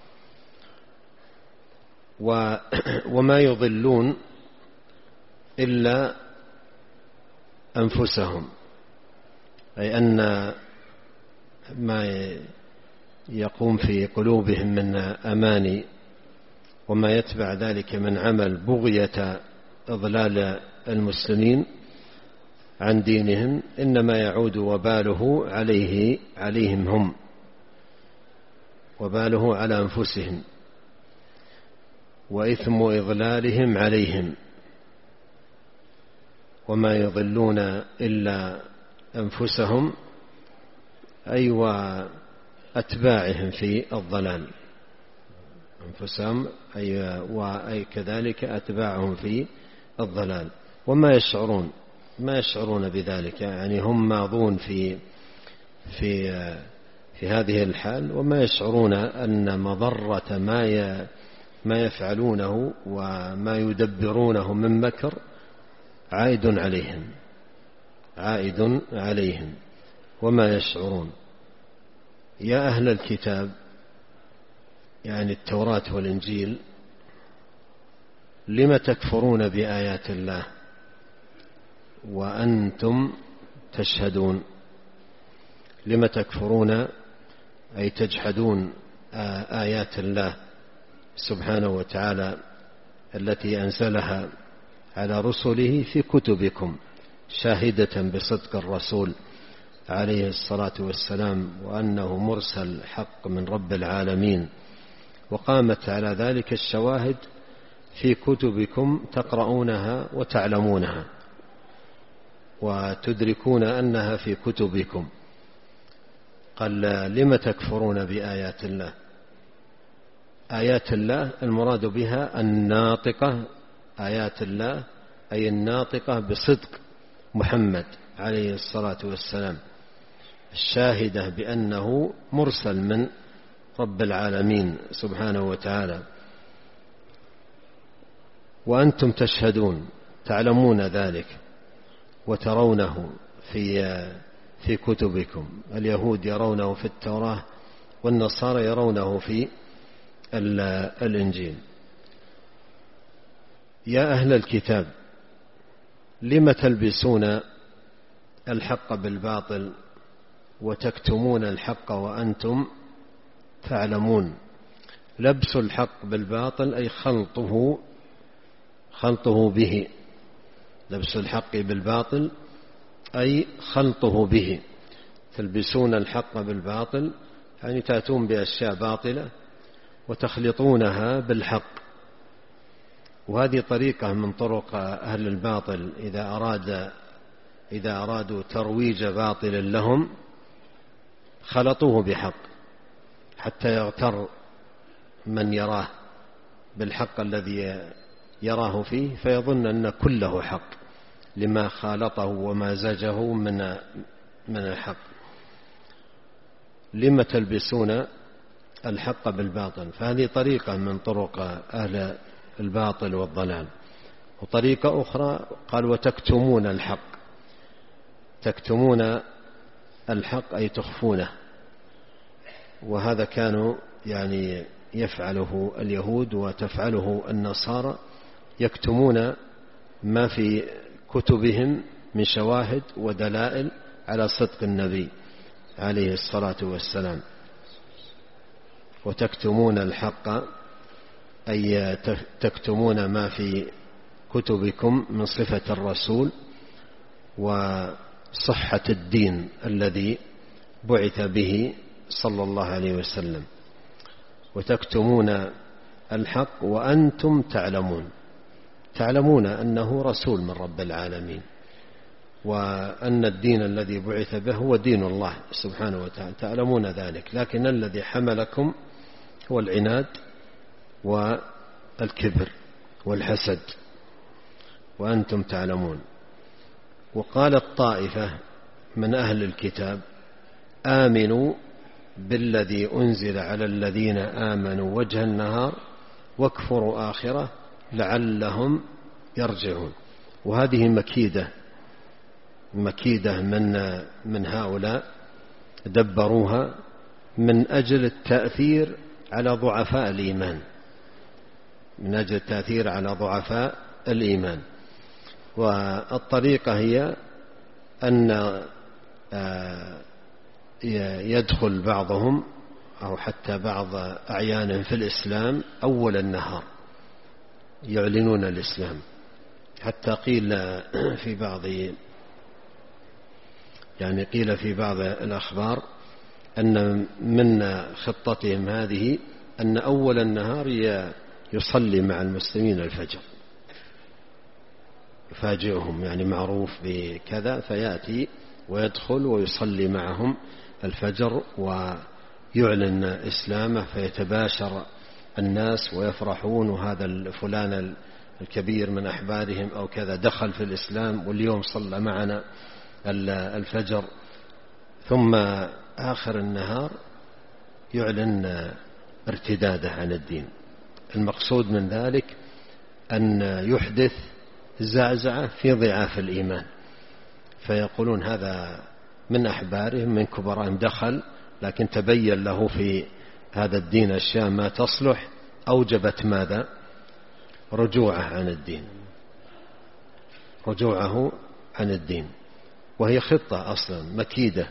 وما يضلون إلا أنفسهم، أي أن ما يقوم في قلوبهم من أماني وما يتبع ذلك من عمل بغية إضلال المسلمين عن دينهم إنما يعود وباله عليهم هم، وباله على أنفسهم، وإثم إضلالهم عليهم. وما يضلون إلا أنفسهم أي وأتباعهم في الضلال، أنفسهم أي كذلك أتباعهم في الضلال. وما يشعرون بذلك، يعني هم ماضون في هذه الحال وما يشعرون أن مضرة ما يفعلونه وما يدبرونه من مكر عائد عليهم وما يشعرون. يا أهل الكتاب، يعني التوراة والإنجيل، لم تكفرون بآيات الله وأنتم تشهدون؟ لم تكفرون أي تجحدون آيات الله سبحانه وتعالى التي أنزلها على رسله في كتبكم شاهدة بصدق الرسول عليه الصلاة والسلام وأنه مرسل حق من رب العالمين، وقامت على ذلك الشواهد في كتبكم تقرؤونها وتعلمونها وتدركون أنها في كتبكم. قال لم تكفرون بآيات الله؟ آيات الله المراد بها الناطقة، آيات الله أي الناطقة بصدق محمد عليه الصلاة والسلام، الشاهدة بأنه مرسل من رب العالمين سبحانه وتعالى. وأنتم تشهدون، تعلمون ذلك وترونه في كتبكم. اليهود يرونه في التوراة والنصارى يرونه في الإنجيل. يا أهل الكتاب، لم تلبسون الحق بالباطل وتكتمون الحق وأنتم تعلمون؟ لبس الحق بالباطل أي خلطه به، لبس الحق بالباطل أي خلطه به. تلبسون الحق بالباطل يعني تأتون بأشياء باطلة وتخلطونها بالحق. وهذه طريقة من طرق أهل الباطل إذا أرادوا ترويج باطل لهم خلطوه بحق حتى يغتر من يراه بالحق الذي يراه فيه فيظن أن كله حق لما خالطه وما زجه من الحق. لم تلبسون الحق بالباطل؟ فهذه طريقة من طرق أهل الباطل والضلال. وطريقة أخرى قال وتكتمون الحق، تكتمون الحق أي تخفونه. وهذا كانوا يعني يفعله اليهود وتفعله النصارى، يكتمون ما في كتبهم من شواهد ودلائل على صدق النبي عليه الصلاة والسلام. وتكتمون الحق أي تكتمون ما في كتبكم من صفة الرسول وصحة الدين الذي بعث به صلى الله عليه وسلم. وتكتمون الحق وأنتم تعلمون أنه رسول من رب العالمين وأن الدين الذي بعث به هو دين الله سبحانه وتعالى، تعلمون ذلك، لكن الذي حملكم هو العناد والكبر والحسد وأنتم تعلمون. وقالت طائفة من أهل الكتاب آمنوا بالذي أنزل على الذين آمنوا وجه النهار واكفروا آخره لعلهم يرجعون. وهذه مكيدة مكيدة من هؤلاء دبروها من أجل التأثير على ضعفاء الإيمان، من أجل التأثير على ضعفاء الإيمان. والطريقة هي أن يدخل بعضهم أو حتى بعض أعيانهم في الإسلام أول النهار، يعلنون الإسلام. حتى قيل في بعض الأخبار أن من خطتهم هذه أن أول النهار يصلي مع المسلمين الفجر، يفاجئهم، يعني معروف بكذا، فيأتي ويدخل ويصلي معهم الفجر ويعلن إسلامه، فيتباشر الناس ويفرحون، وهذا فلان الكبير من أحبارهم أو كذا دخل في الإسلام واليوم صلى معنا الفجر. ثم آخر النهار يعلن ارتداده عن الدين. المقصود من ذلك أن يحدث زعزعة في ضعاف الإيمان، فيقولون هذا من أحبارهم من كبرهم دخل، لكن تبين له في هذا الدين أشياء ما تصلح، أوجبت ماذا؟ رجوعه عن الدين. وهي خطة أصلا مكيدة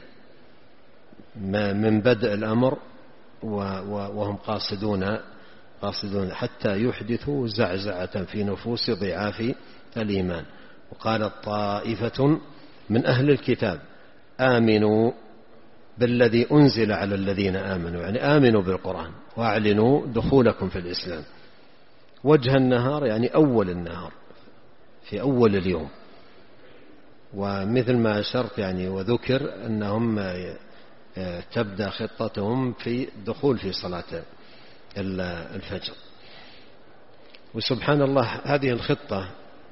من بدء الأمر، وهم قاصدون حتى يحدثوا زعزعة في نفوس ضعاف الإيمان. وقالت طائفة من أهل الكتاب آمنوا بالذي أنزل على الذين آمنوا، يعني آمنوا بالقرآن وأعلنوا دخولكم في الإسلام. وجه النهار يعني أول النهار، في أول اليوم. ومثل ما أشرت يعني وذكر أنهم تبدأ خطتهم في الدخول في صلاة الفجر. وسبحان الله هذه الخطة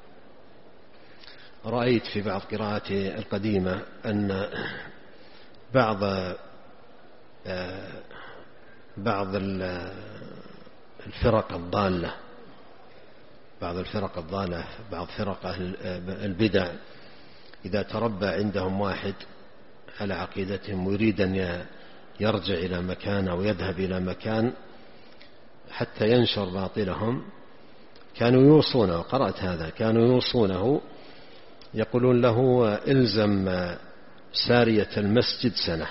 رأيت في بعض قراءاتي القديمة أن بعض الفرق الضالة، بعض فرق أهل البدع، إذا تربى عندهم واحد على عقيدتهم ويريد أن يرجع إلى مكان أو يذهب إلى مكان حتى ينشر باطلهم، كانوا يوصونه، قرأت هذا، كانوا يوصونه يقولون له إلزم سارية المسجد سنة،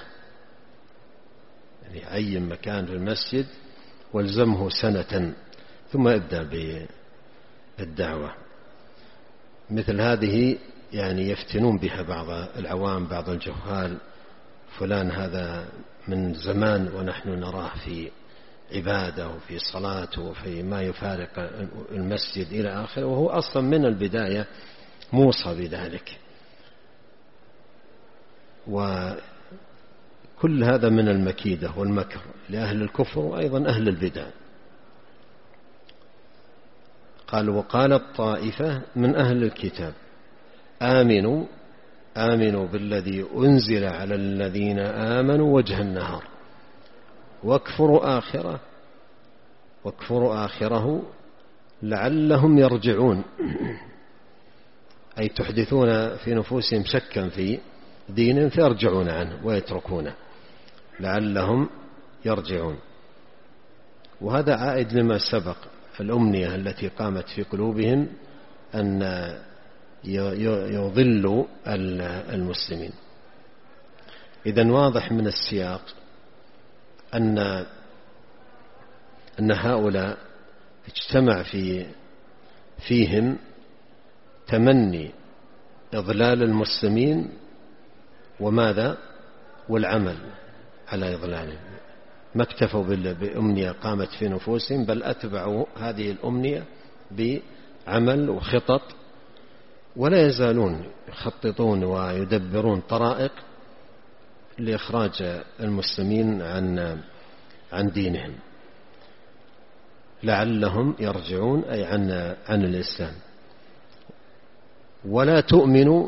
يعني عين مكان في المسجد والزمه سنة ثم ابدأ بالدعوة. مثل هذه يعني يفتنون بها بعض العوام، بعض الجهال، فلان هذا من زمان ونحن نراه في عبادة وفي صلاة وفي ما يفارق المسجد إلى آخره، وهو أصلا من البداية موصى بذلك. وكل هذا من المكيدة والمكر لأهل الكفر وأيضا أهل البدع. قال وقالت طائفة من أهل الكتاب آمنوا بالذي أنزل على الذين آمنوا وجه النهار واكفروا آخره لعلهم يرجعون، أي تحدثون في نفوسهم شكا في دين فيرجعون عنه ويتركونه، لعلهم يرجعون. وهذا عائد لما سبق، الأمنية التي قامت في قلوبهم أن يضلوا المسلمين. إذن واضح من السياق أن هؤلاء اجتمع فيهم تمني إضلال المسلمين وماذا؟ والعمل على إضلالهم. ما اكتفوا بأمنية قامت في نفوسهم، بل أتبعوا هذه الأمنية بعمل وخطط، ولا يزالون يخططون ويدبرون طرائق لإخراج المسلمين عن دينهم، لعلهم يرجعون، أي عن الإسلام. ولا تؤمنوا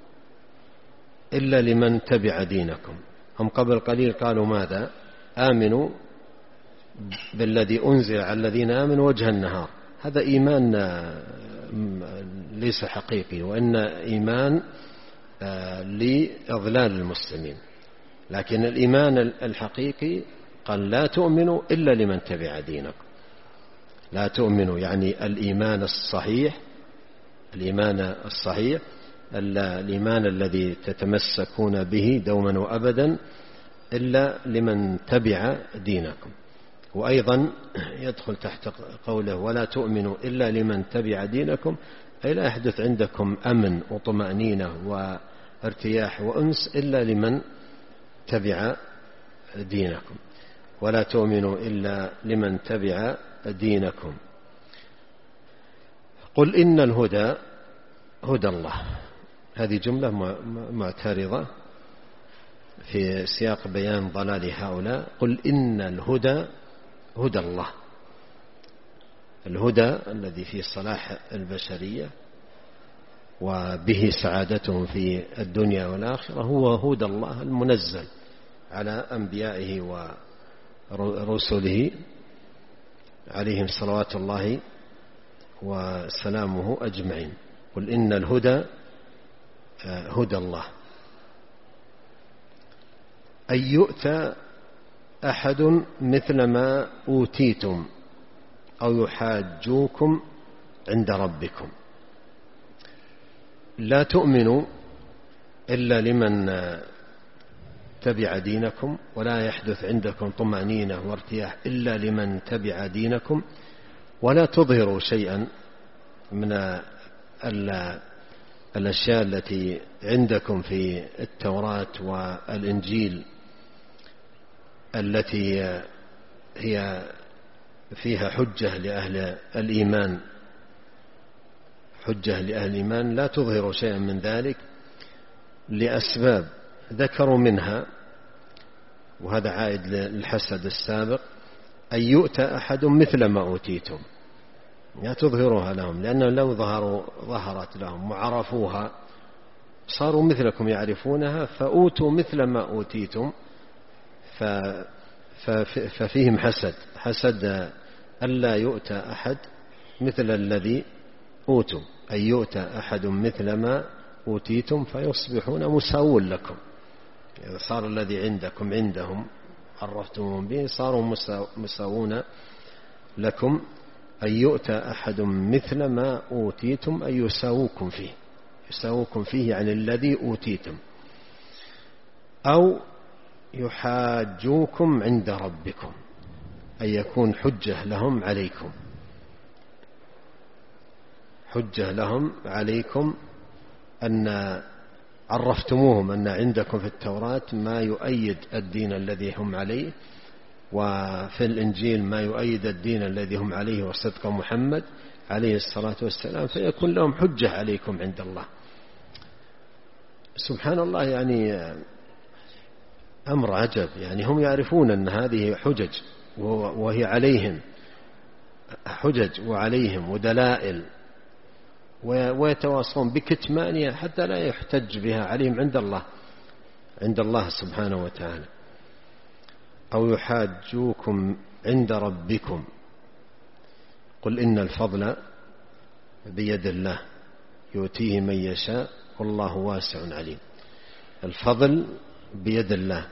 إلا لمن تبع دينكم. هم قبل قليل قالوا ماذا؟ آمنوا بالذي أنزل على الذين آمنوا وجه النهار. هذا إيمان ليس حقيقي، وإن إيمان لإضلال المسلمين. لكن الإيمان الحقيقي قال لا تؤمنوا إلا لمن تبع دينكم. لا تؤمنوا يعني الإيمان الصحيح، الإيمان الذي تتمسكون به دوما وأبدا إلا لمن تبع دينكم. وأيضا يدخل تحت قوله ولا تؤمنوا إلا لمن تبع دينكم، أي لا يحدث عندكم أمن وطمأنينة وارتياح وأنس إلا لمن تبع دينكم. ولا تؤمنوا إلا لمن تبع دينكم. قل إن الهدى هدى الله. هذه جملة معترضة في سياق بيان ضلال هؤلاء. قل إن الهدى هدى الله. الهدى الذي فيه صلاح البشرية وبه سعادتهم في الدنيا والآخرة هو هدى الله المنزل على أنبيائه ورسله عليهم صلوات الله وسلامه أجمعين. قل إن الهدى هدى الله. أن يؤتى أحد مثل ما أوتيتم أو يحاجوكم عند ربكم. لا تؤمنوا إلا لمن تبع دينكم، ولا يحدث عندكم طمأنينة وارتياح إلا لمن تبع دينكم، ولا تظهروا شيئا من الأشياء التي عندكم في التوراة والإنجيل التي هي فيها حجة لأهل الإيمان، لا تظهروا شيئا من ذلك لأسباب ذكروا منها، وهذا عائد للحسد السابق، أن يؤتى أحد مثل ما أوتيتم. لا تظهروها لهم، لأنه لو ظهرت لهم وعرفوها صاروا مثلكم يعرفونها، فأوتوا مثل ما أوتيتم، ففيهم حسد ألا يؤتى أحد مثل الذي أوتوا. أن يؤتى أحد مثل ما أوتيتم فيصبحون مساوون لكم. إذا صار الذي عندكم عندهم عرفتمهم به صاروا مساوون لكم. أن يؤتى أحد مثل ما أوتيتم أي يساووكم فيه عن الذي أوتيتم، أو يحاجوكم عند ربكم، أن يكون حجة لهم عليكم أن عرفتموهم أن عندكم في التوراة ما يؤيد الدين الذي هم عليه، وفي الإنجيل ما يؤيد الدين الذي هم عليه وصدق محمد عليه الصلاة والسلام، فيكون لهم حجة عليكم عند الله. سبحان الله، يعني أمر عجب. يعني هم يعرفون أن هذه حجج وهي عليهم حجج وعليهم ودلائل، ويتواصلون بكتمانها حتى لا يحتج بها عليهم عند الله سبحانه وتعالى. أو يحاجوكم عند ربكم. قل إن الفضل بيد الله يؤتيه من يشاء والله واسع عليم. الفضل بيد الله،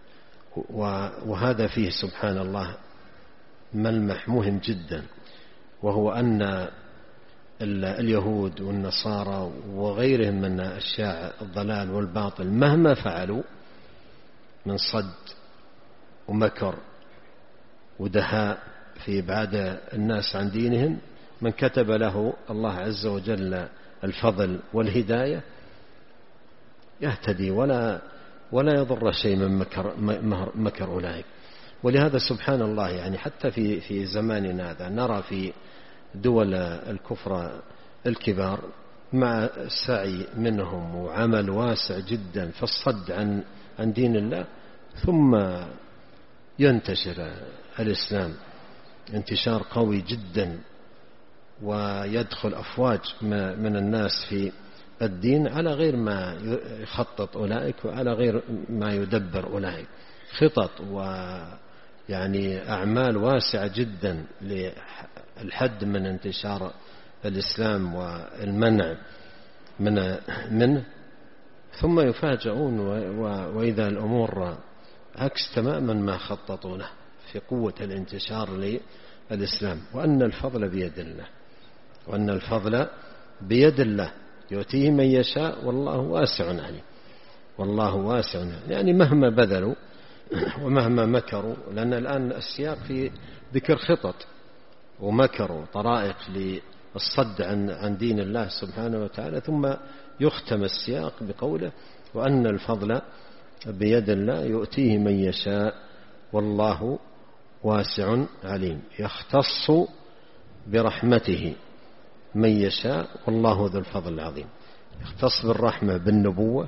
وهذا فيه سبحان الله ملمح مهم جدا، وهو أن اليهود والنصارى وغيرهم من أشياء الضلال والباطل مهما فعلوا من صد ومكر ودهاء في إبعاد الناس عن دينهم، من كتب له الله عز وجل الفضل والهداية يهتدي ولا يضر شيء من مكر أولئك. ولهذا سبحان الله، يعني حتى في زماننا هذا نرى في دول الكفر الكبار مع سعي منهم وعمل واسع جدا في الصد عن دين الله، ثم ينتشر الإسلام انتشار قوي جدا، ويدخل أفواج من الناس في الدين على غير ما يخطط أولئك وعلى غير ما يدبر أولئك، خطط ويعني أعمال واسعة جدا للحد من انتشار الإسلام والمنع منه، ثم يفاجؤون وإذا الأمور عكس تماما ما خططوا له في قوة الانتشار للإسلام، وأن الفضل بيد الله، وأن الفضل بيد الله يؤتيه من يشاء والله واسع عليم. والله واسع عليم، يعني مهما بذلوا ومهما مكروا، لأن الآن السياق في ذكر خطط ومكروا طرائق للصد عن دين الله سبحانه وتعالى، ثم يختم السياق بقوله وأن الفضل بيد الله يؤتيه من يشاء والله واسع عليم. يختص برحمته من يشاء والله ذو الفضل العظيم. يختص بالرحمة بالنبوة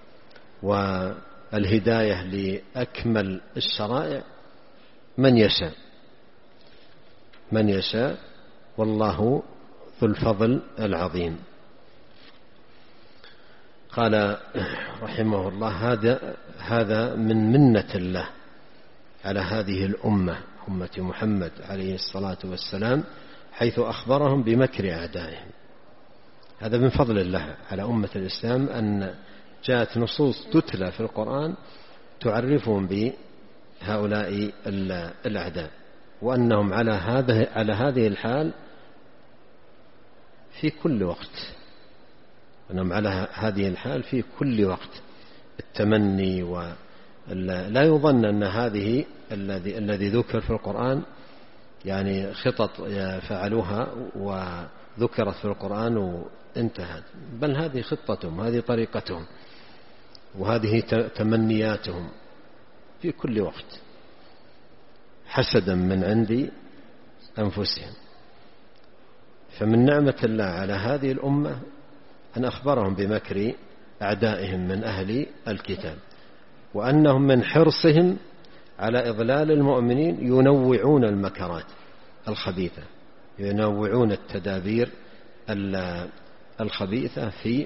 والهداية لأكمل الشرائع من يشاء، من يشاء والله ذو الفضل العظيم. قال رحمه الله هذا من منة الله على هذه الأمة، أمة محمد عليه الصلاة والسلام، حيث أخبرهم بمكر أعدائهم. هذا من فضل الله على أمة الإسلام أن جاءت نصوص تتلى في القرآن تعرفهم بهؤلاء الأعداء، وأنهم على هذه الحال في كل وقت، أنهم على هذه الحال في كل وقت. التمني لا يظن أن هذه الذي ذكر في القرآن يعني خطط فعلوها وذكرت في القرآن وانتهت، بل هذه خطتهم، هذه طريقتهم، وهذه تمنياتهم في كل وقت، حسدا من عند أنفسهم. فمن نعمة الله على هذه الأمة أن أخبرهم بمكر أعدائهم من أهل الكتاب، وأنهم من حرصهم على إضلال المؤمنين ينوعون المكرات الخبيثة، ينوعون التدابير الخبيثة في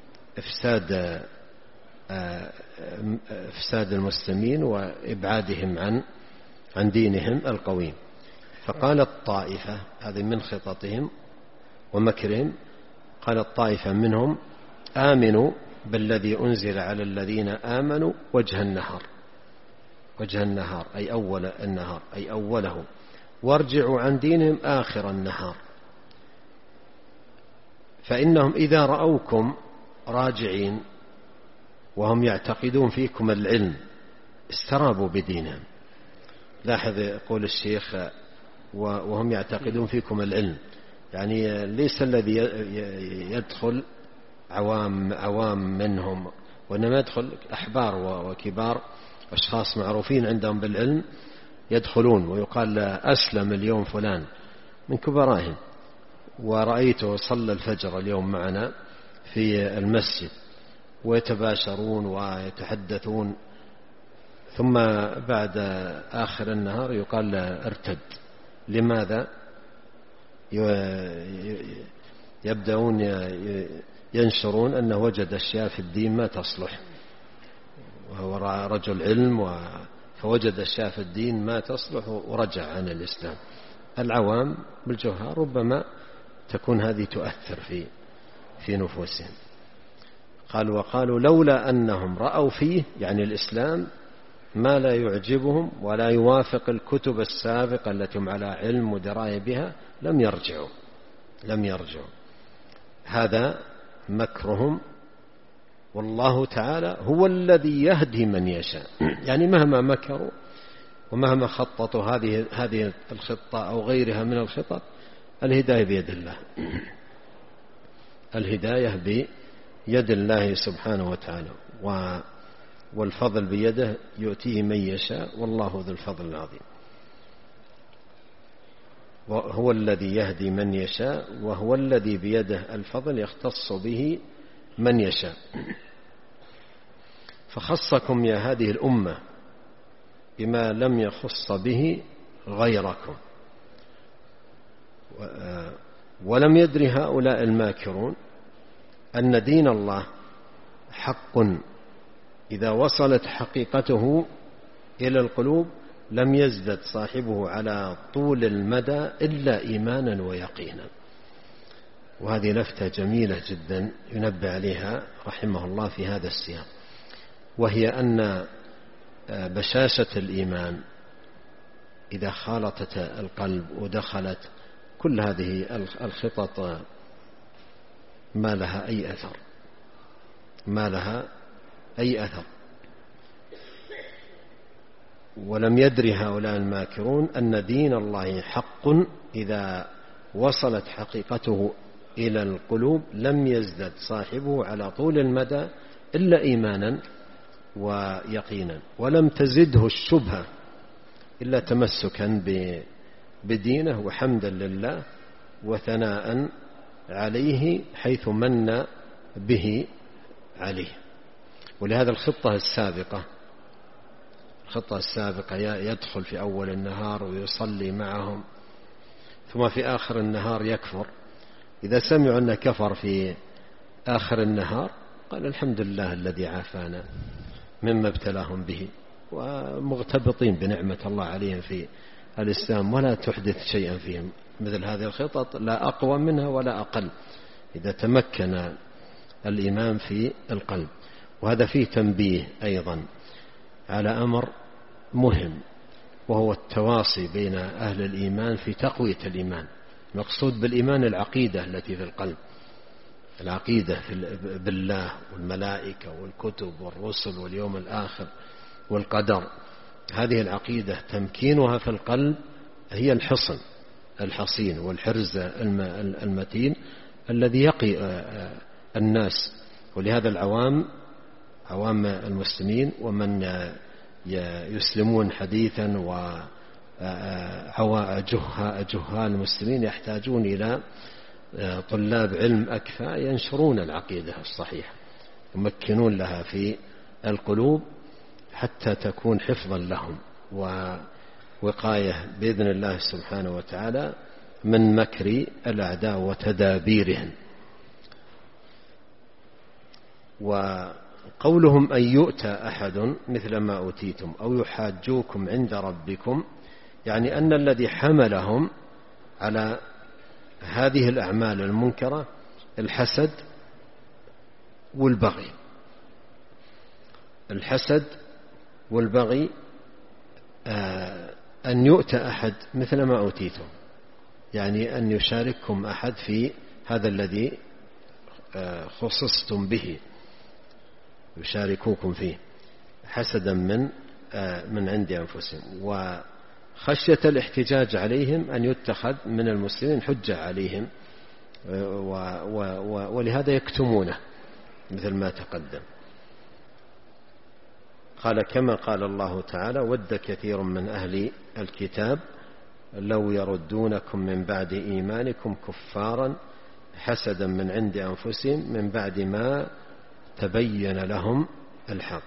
إفساد المسلمين وإبعادهم عن دينهم القويم. فقالت طائفة، هذه من خططهم ومكرهم، قالت طائفة منهم آمنوا بالذي أنزل على الذين آمنوا وجه النهار، وجه النهار أي أول النهار أي أوله، وارجعوا عن دينهم آخر النهار، فإنهم إذا رأوكم راجعين وهم يعتقدون فيكم العلم استرابوا بدينهم. لاحظ يقول الشيخ وهم يعتقدون فيكم العلم، يعني ليس الذي يدخل عوام منهم، وإنما يدخل أحبار وكبار أشخاص معروفين عندهم بالعلم يدخلون، ويقال أسلم اليوم فلان من كبرائهم، ورأيته صلى الفجر اليوم معنا في المسجد، ويتباشرون ويتحدثون، ثم بعد آخر النهار يقال ارتد. لماذا؟ يبدأون ينشرون أنه وجد أشياء في الدين ما تصلح، وهو رجل علم فوجد أشياء في الدين ما تصلح ورجع عن الإسلام. العوام بالجهال ربما تكون هذه تؤثر في نفوسهم. وقالوا لولا أنهم رأوا فيه يعني الإسلام ما لا يعجبهم ولا يوافق الكتب السابقة التي هم على علم ودراية بها لم يرجعوا. هذا مكرهم، والله تعالى هو الذي يهدي من يشاء. يعني مهما مكروا ومهما خططوا هذه الخطة أو غيرها من الخطط، الهداية بيد الله، الهداية بيد الله سبحانه وتعالى، والفضل بيده يؤتيه من يشاء والله ذو الفضل العظيم. وهو الذي يهدي من يشاء وهو الذي بيده الفضل يختص به من يشاء. فخصكم يا هذه الأمة بما لم يخص به غيركم، ولم يدر هؤلاء الماكرون أن دين الله حق إذا وصلت حقيقته إلى القلوب لم يزدد صاحبه على طول المدى إلا إيمانا ويقينا. وهذه لفتة جميلة جدا ينبه عليها رحمه الله في هذا السياق، وهي أن بشاشة الإيمان إذا خالطت القلب ودخلت كل هذه الخطط ما لها أي أثر، ما لها أي أثر. ولم يدري هؤلاء الماكرون أن دين الله حق إذا وصلت حقيقته إلى القلوب لم يزدد صاحبه على طول المدى إلا إيمانا ويقينا، ولم تزده الشبهة إلا تمسكا بدينه وحمدا لله وثناء عليه حيث من به عليه. ولهذا الخطة السابقة يدخل في أول النهار ويصلي معهم، ثم في آخر النهار يكفر. إذا سمعوا أنه كفر في آخر النهار قال الحمد لله الذي عافانا مما ابتلاهم به، ومغتبطين بنعمة الله عليهم في الإسلام، ولا تحدث شيئا فيهم. مثل هذه الخطط لا أقوى منها ولا أقل إذا تمكن الإيمان في القلب. وهذا فيه تنبيه أيضا على أمر مهم، وهو التواصي بين أهل الإيمان في تقوية الإيمان. مقصود بالإيمان العقيدة التي في القلب، العقيدة بالله والملائكة والكتب والرسل واليوم الآخر والقدر. هذه العقيدة تمكينها في القلب هي الحصين والحرز المتين الذي يقي الناس. ولهذا عوام المسلمين ومن يسلمون حديثا وجهال المسلمين يحتاجون إلى طلاب علم أكفاء ينشرون العقيدة الصحيحة، يمكنون لها في القلوب حتى تكون حفظا لهم ووقاية بإذن الله سبحانه وتعالى من مكر الأعداء وتدابيرهم. وقولهم أن يؤتى أحد مثل ما أوتيتم أو يحاجوكم عند ربكم، يعني أن الذي حملهم على هذه الأعمال المنكرة الحسد والبغي. الحسد والبغي أن يؤتى أحد مثل ما أوتيتم، يعني أن يشارككم أحد في هذا الذي خصصتم به، يشاركوكم فيه حسدا من عند أنفسهم، وخشية الاحتجاج عليهم أن يتخذ من المسلمين حجة عليهم، ولهذا يكتمونه مثل ما تقدم. قال كما قال الله تعالى: ود كثير من أهل الكتاب لو يردونكم من بعد إيمانكم كفارا حسدا من عند أنفسهم من بعد ما تبين لهم الحق.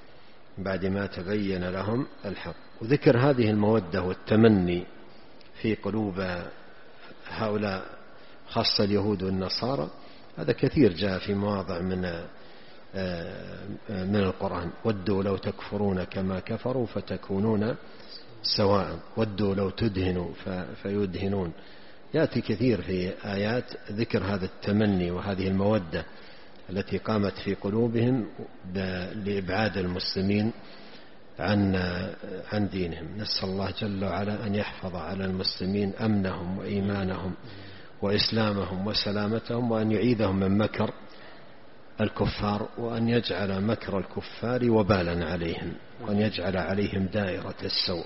وذكر هذه المودة والتمني في قلوب هؤلاء خاصة اليهود والنصارى، هذا كثير جاء في مواضع من القرآن. ودوا لو تكفرون كما كفروا فتكونون سواء، ودوا لو تدهنوا فيدهنون. يأتي كثير في آيات ذكر هذا التمني وهذه المودة التي قامت في قلوبهم لإبعاد المسلمين عن دينهم. نسأل الله جل وعلا أن يحفظ على المسلمين أمنهم وإيمانهم وإسلامهم وسلامتهم، وأن يعيذهم من مكر الكفار، وأن يجعل مكر الكفار وبالا عليهم، وأن يجعل عليهم دائرة السوء.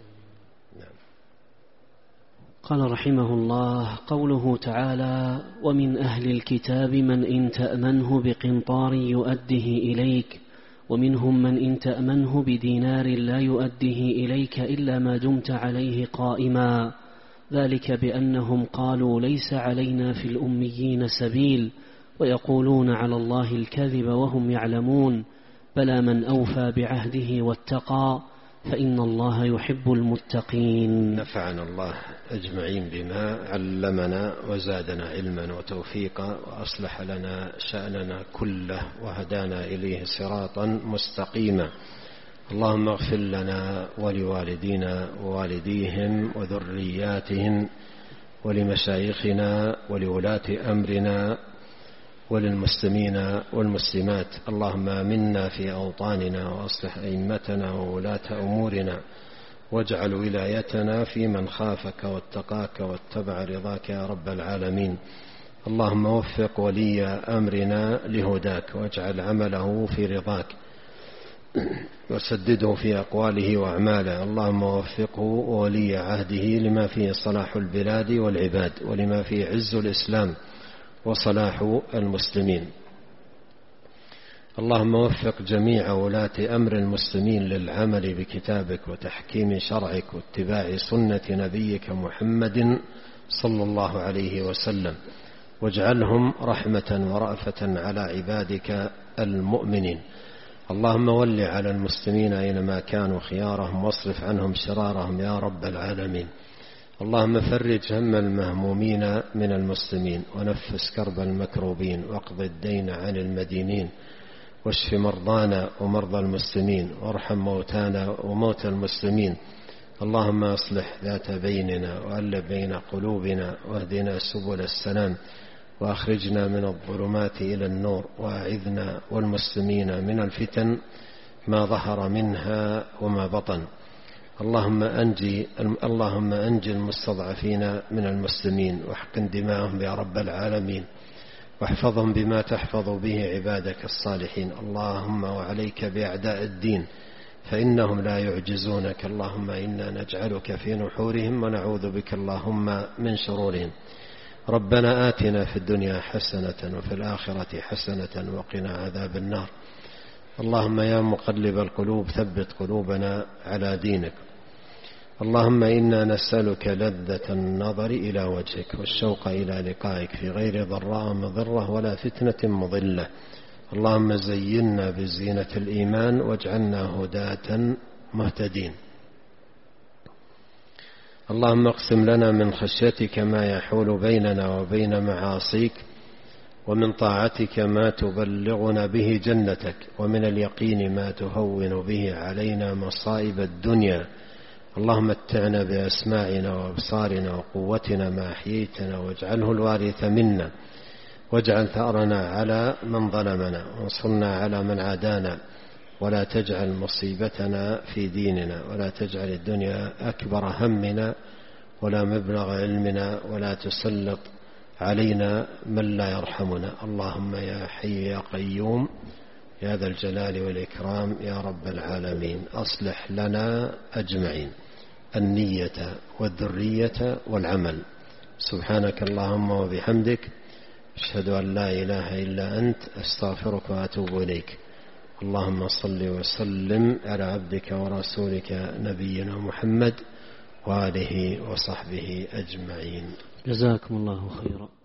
قال رحمه الله: قوله تعالى: ومن أهل الكتاب من إن تأمنه بقنطار يؤده إليك ومنهم من إن تأمنه بدينار لا يؤده إليك إلا ما دمت عليه قائما، ذلك بأنهم قالوا ليس علينا في الأميين سبيل ويقولون على الله الكذب وهم يعلمون، بلى من أوفى بعهده واتقى فإن الله يحب المتقين. نفعنا الله أجمعين بما علمنا وزادنا علما وتوفيقا، وأصلح لنا شأننا كله وهدانا إليه صراطا مستقيما. اللهم اغفر لنا ولوالدينا ووالديهم وذرياتهم ولمشايخنا ولولاة أمرنا وللمسلمين والمسلمات. اللهم آمنا في أوطاننا وأصلح أئمتنا وولاة أمورنا، واجعل ولايتنا في من خافك واتقاك واتبع رضاك يا رب العالمين. اللهم وفق ولي أمرنا لهداك، واجعل عمله في رضاك، وسدده في أقواله وأعماله. اللهم وفقه وولي عهده لما فيه صلاح البلاد والعباد، ولما فيه عز الإسلام وصلاح المسلمين. اللهم وفق جميع ولاة أمر المسلمين للعمل بكتابك وتحكيم شرعك واتباع سنة نبيك محمد صلى الله عليه وسلم، واجعلهم رحمة ورأفة على عبادك المؤمنين. اللهم ول على المسلمين أينما كانوا خيارهم، واصرف عنهم شرارهم يا رب العالمين. اللهم فرج هم المهمومين من المسلمين، ونفس كرب المكروبين، واقض الدين عن المدينين، واشف مرضانا ومرضى المسلمين، وارحم موتانا وموتى المسلمين. اللهم اصلح ذات بيننا، وألف بين قلوبنا، واهدنا سبل السلام، وأخرجنا من الظلمات إلى النور، وأعذنا والمسلمين من الفتن ما ظهر منها وما بطن. اللهم أنجي المستضعفين من المسلمين، واحقن دماءهم يا رب العالمين، واحفظهم بما تحفظ به عبادك الصالحين. اللهم وعليك بأعداء الدين، فإنهم لا يعجزونك. اللهم إنا نجعلك في نحورهم، ونعوذ بك اللهم من شرورهم. ربنا آتنا في الدنيا حسنة وفي الآخرة حسنة وقنا عذاب النار. اللهم يا مقلب القلوب ثبت قلوبنا على دينك. اللهم إنا نسألك لذة النظر إلى وجهك، والشوق إلى لقائك في غير ضراء مضرة ولا فتنة مضلة. اللهم زينا بزينة الإيمان، واجعلنا هداة مهتدين. اللهم اقسم لنا من خشيتك ما يحول بيننا وبين معاصيك، ومن طاعتك ما تبلغنا به جنتك، ومن اليقين ما تهون به علينا مصائب الدنيا. اللهم متعنا بأسماعنا وأبصارنا وقوتنا ما أحييتنا، واجعله الوارث منا، واجعل ثأرنا على من ظلمنا، وانصرنا على من عادانا، ولا تجعل مصيبتنا في ديننا، ولا تجعل الدنيا أكبر همنا ولا مبلغ علمنا، ولا تسلط علينا من لا يرحمنا. اللهم يا حي يا قيوم يا ذا الجلال والإكرام يا رب العالمين، أصلح لنا أجمعين النية والذرية والعمل. سبحانك اللهم وبحمدك، أشهد أن لا إله إلا أنت، أستغفرك وأتوب إليك. اللهم صل وسلم على عبدك ورسولك نبينا محمد وآله وصحبه أجمعين. جزاكم الله خيرا.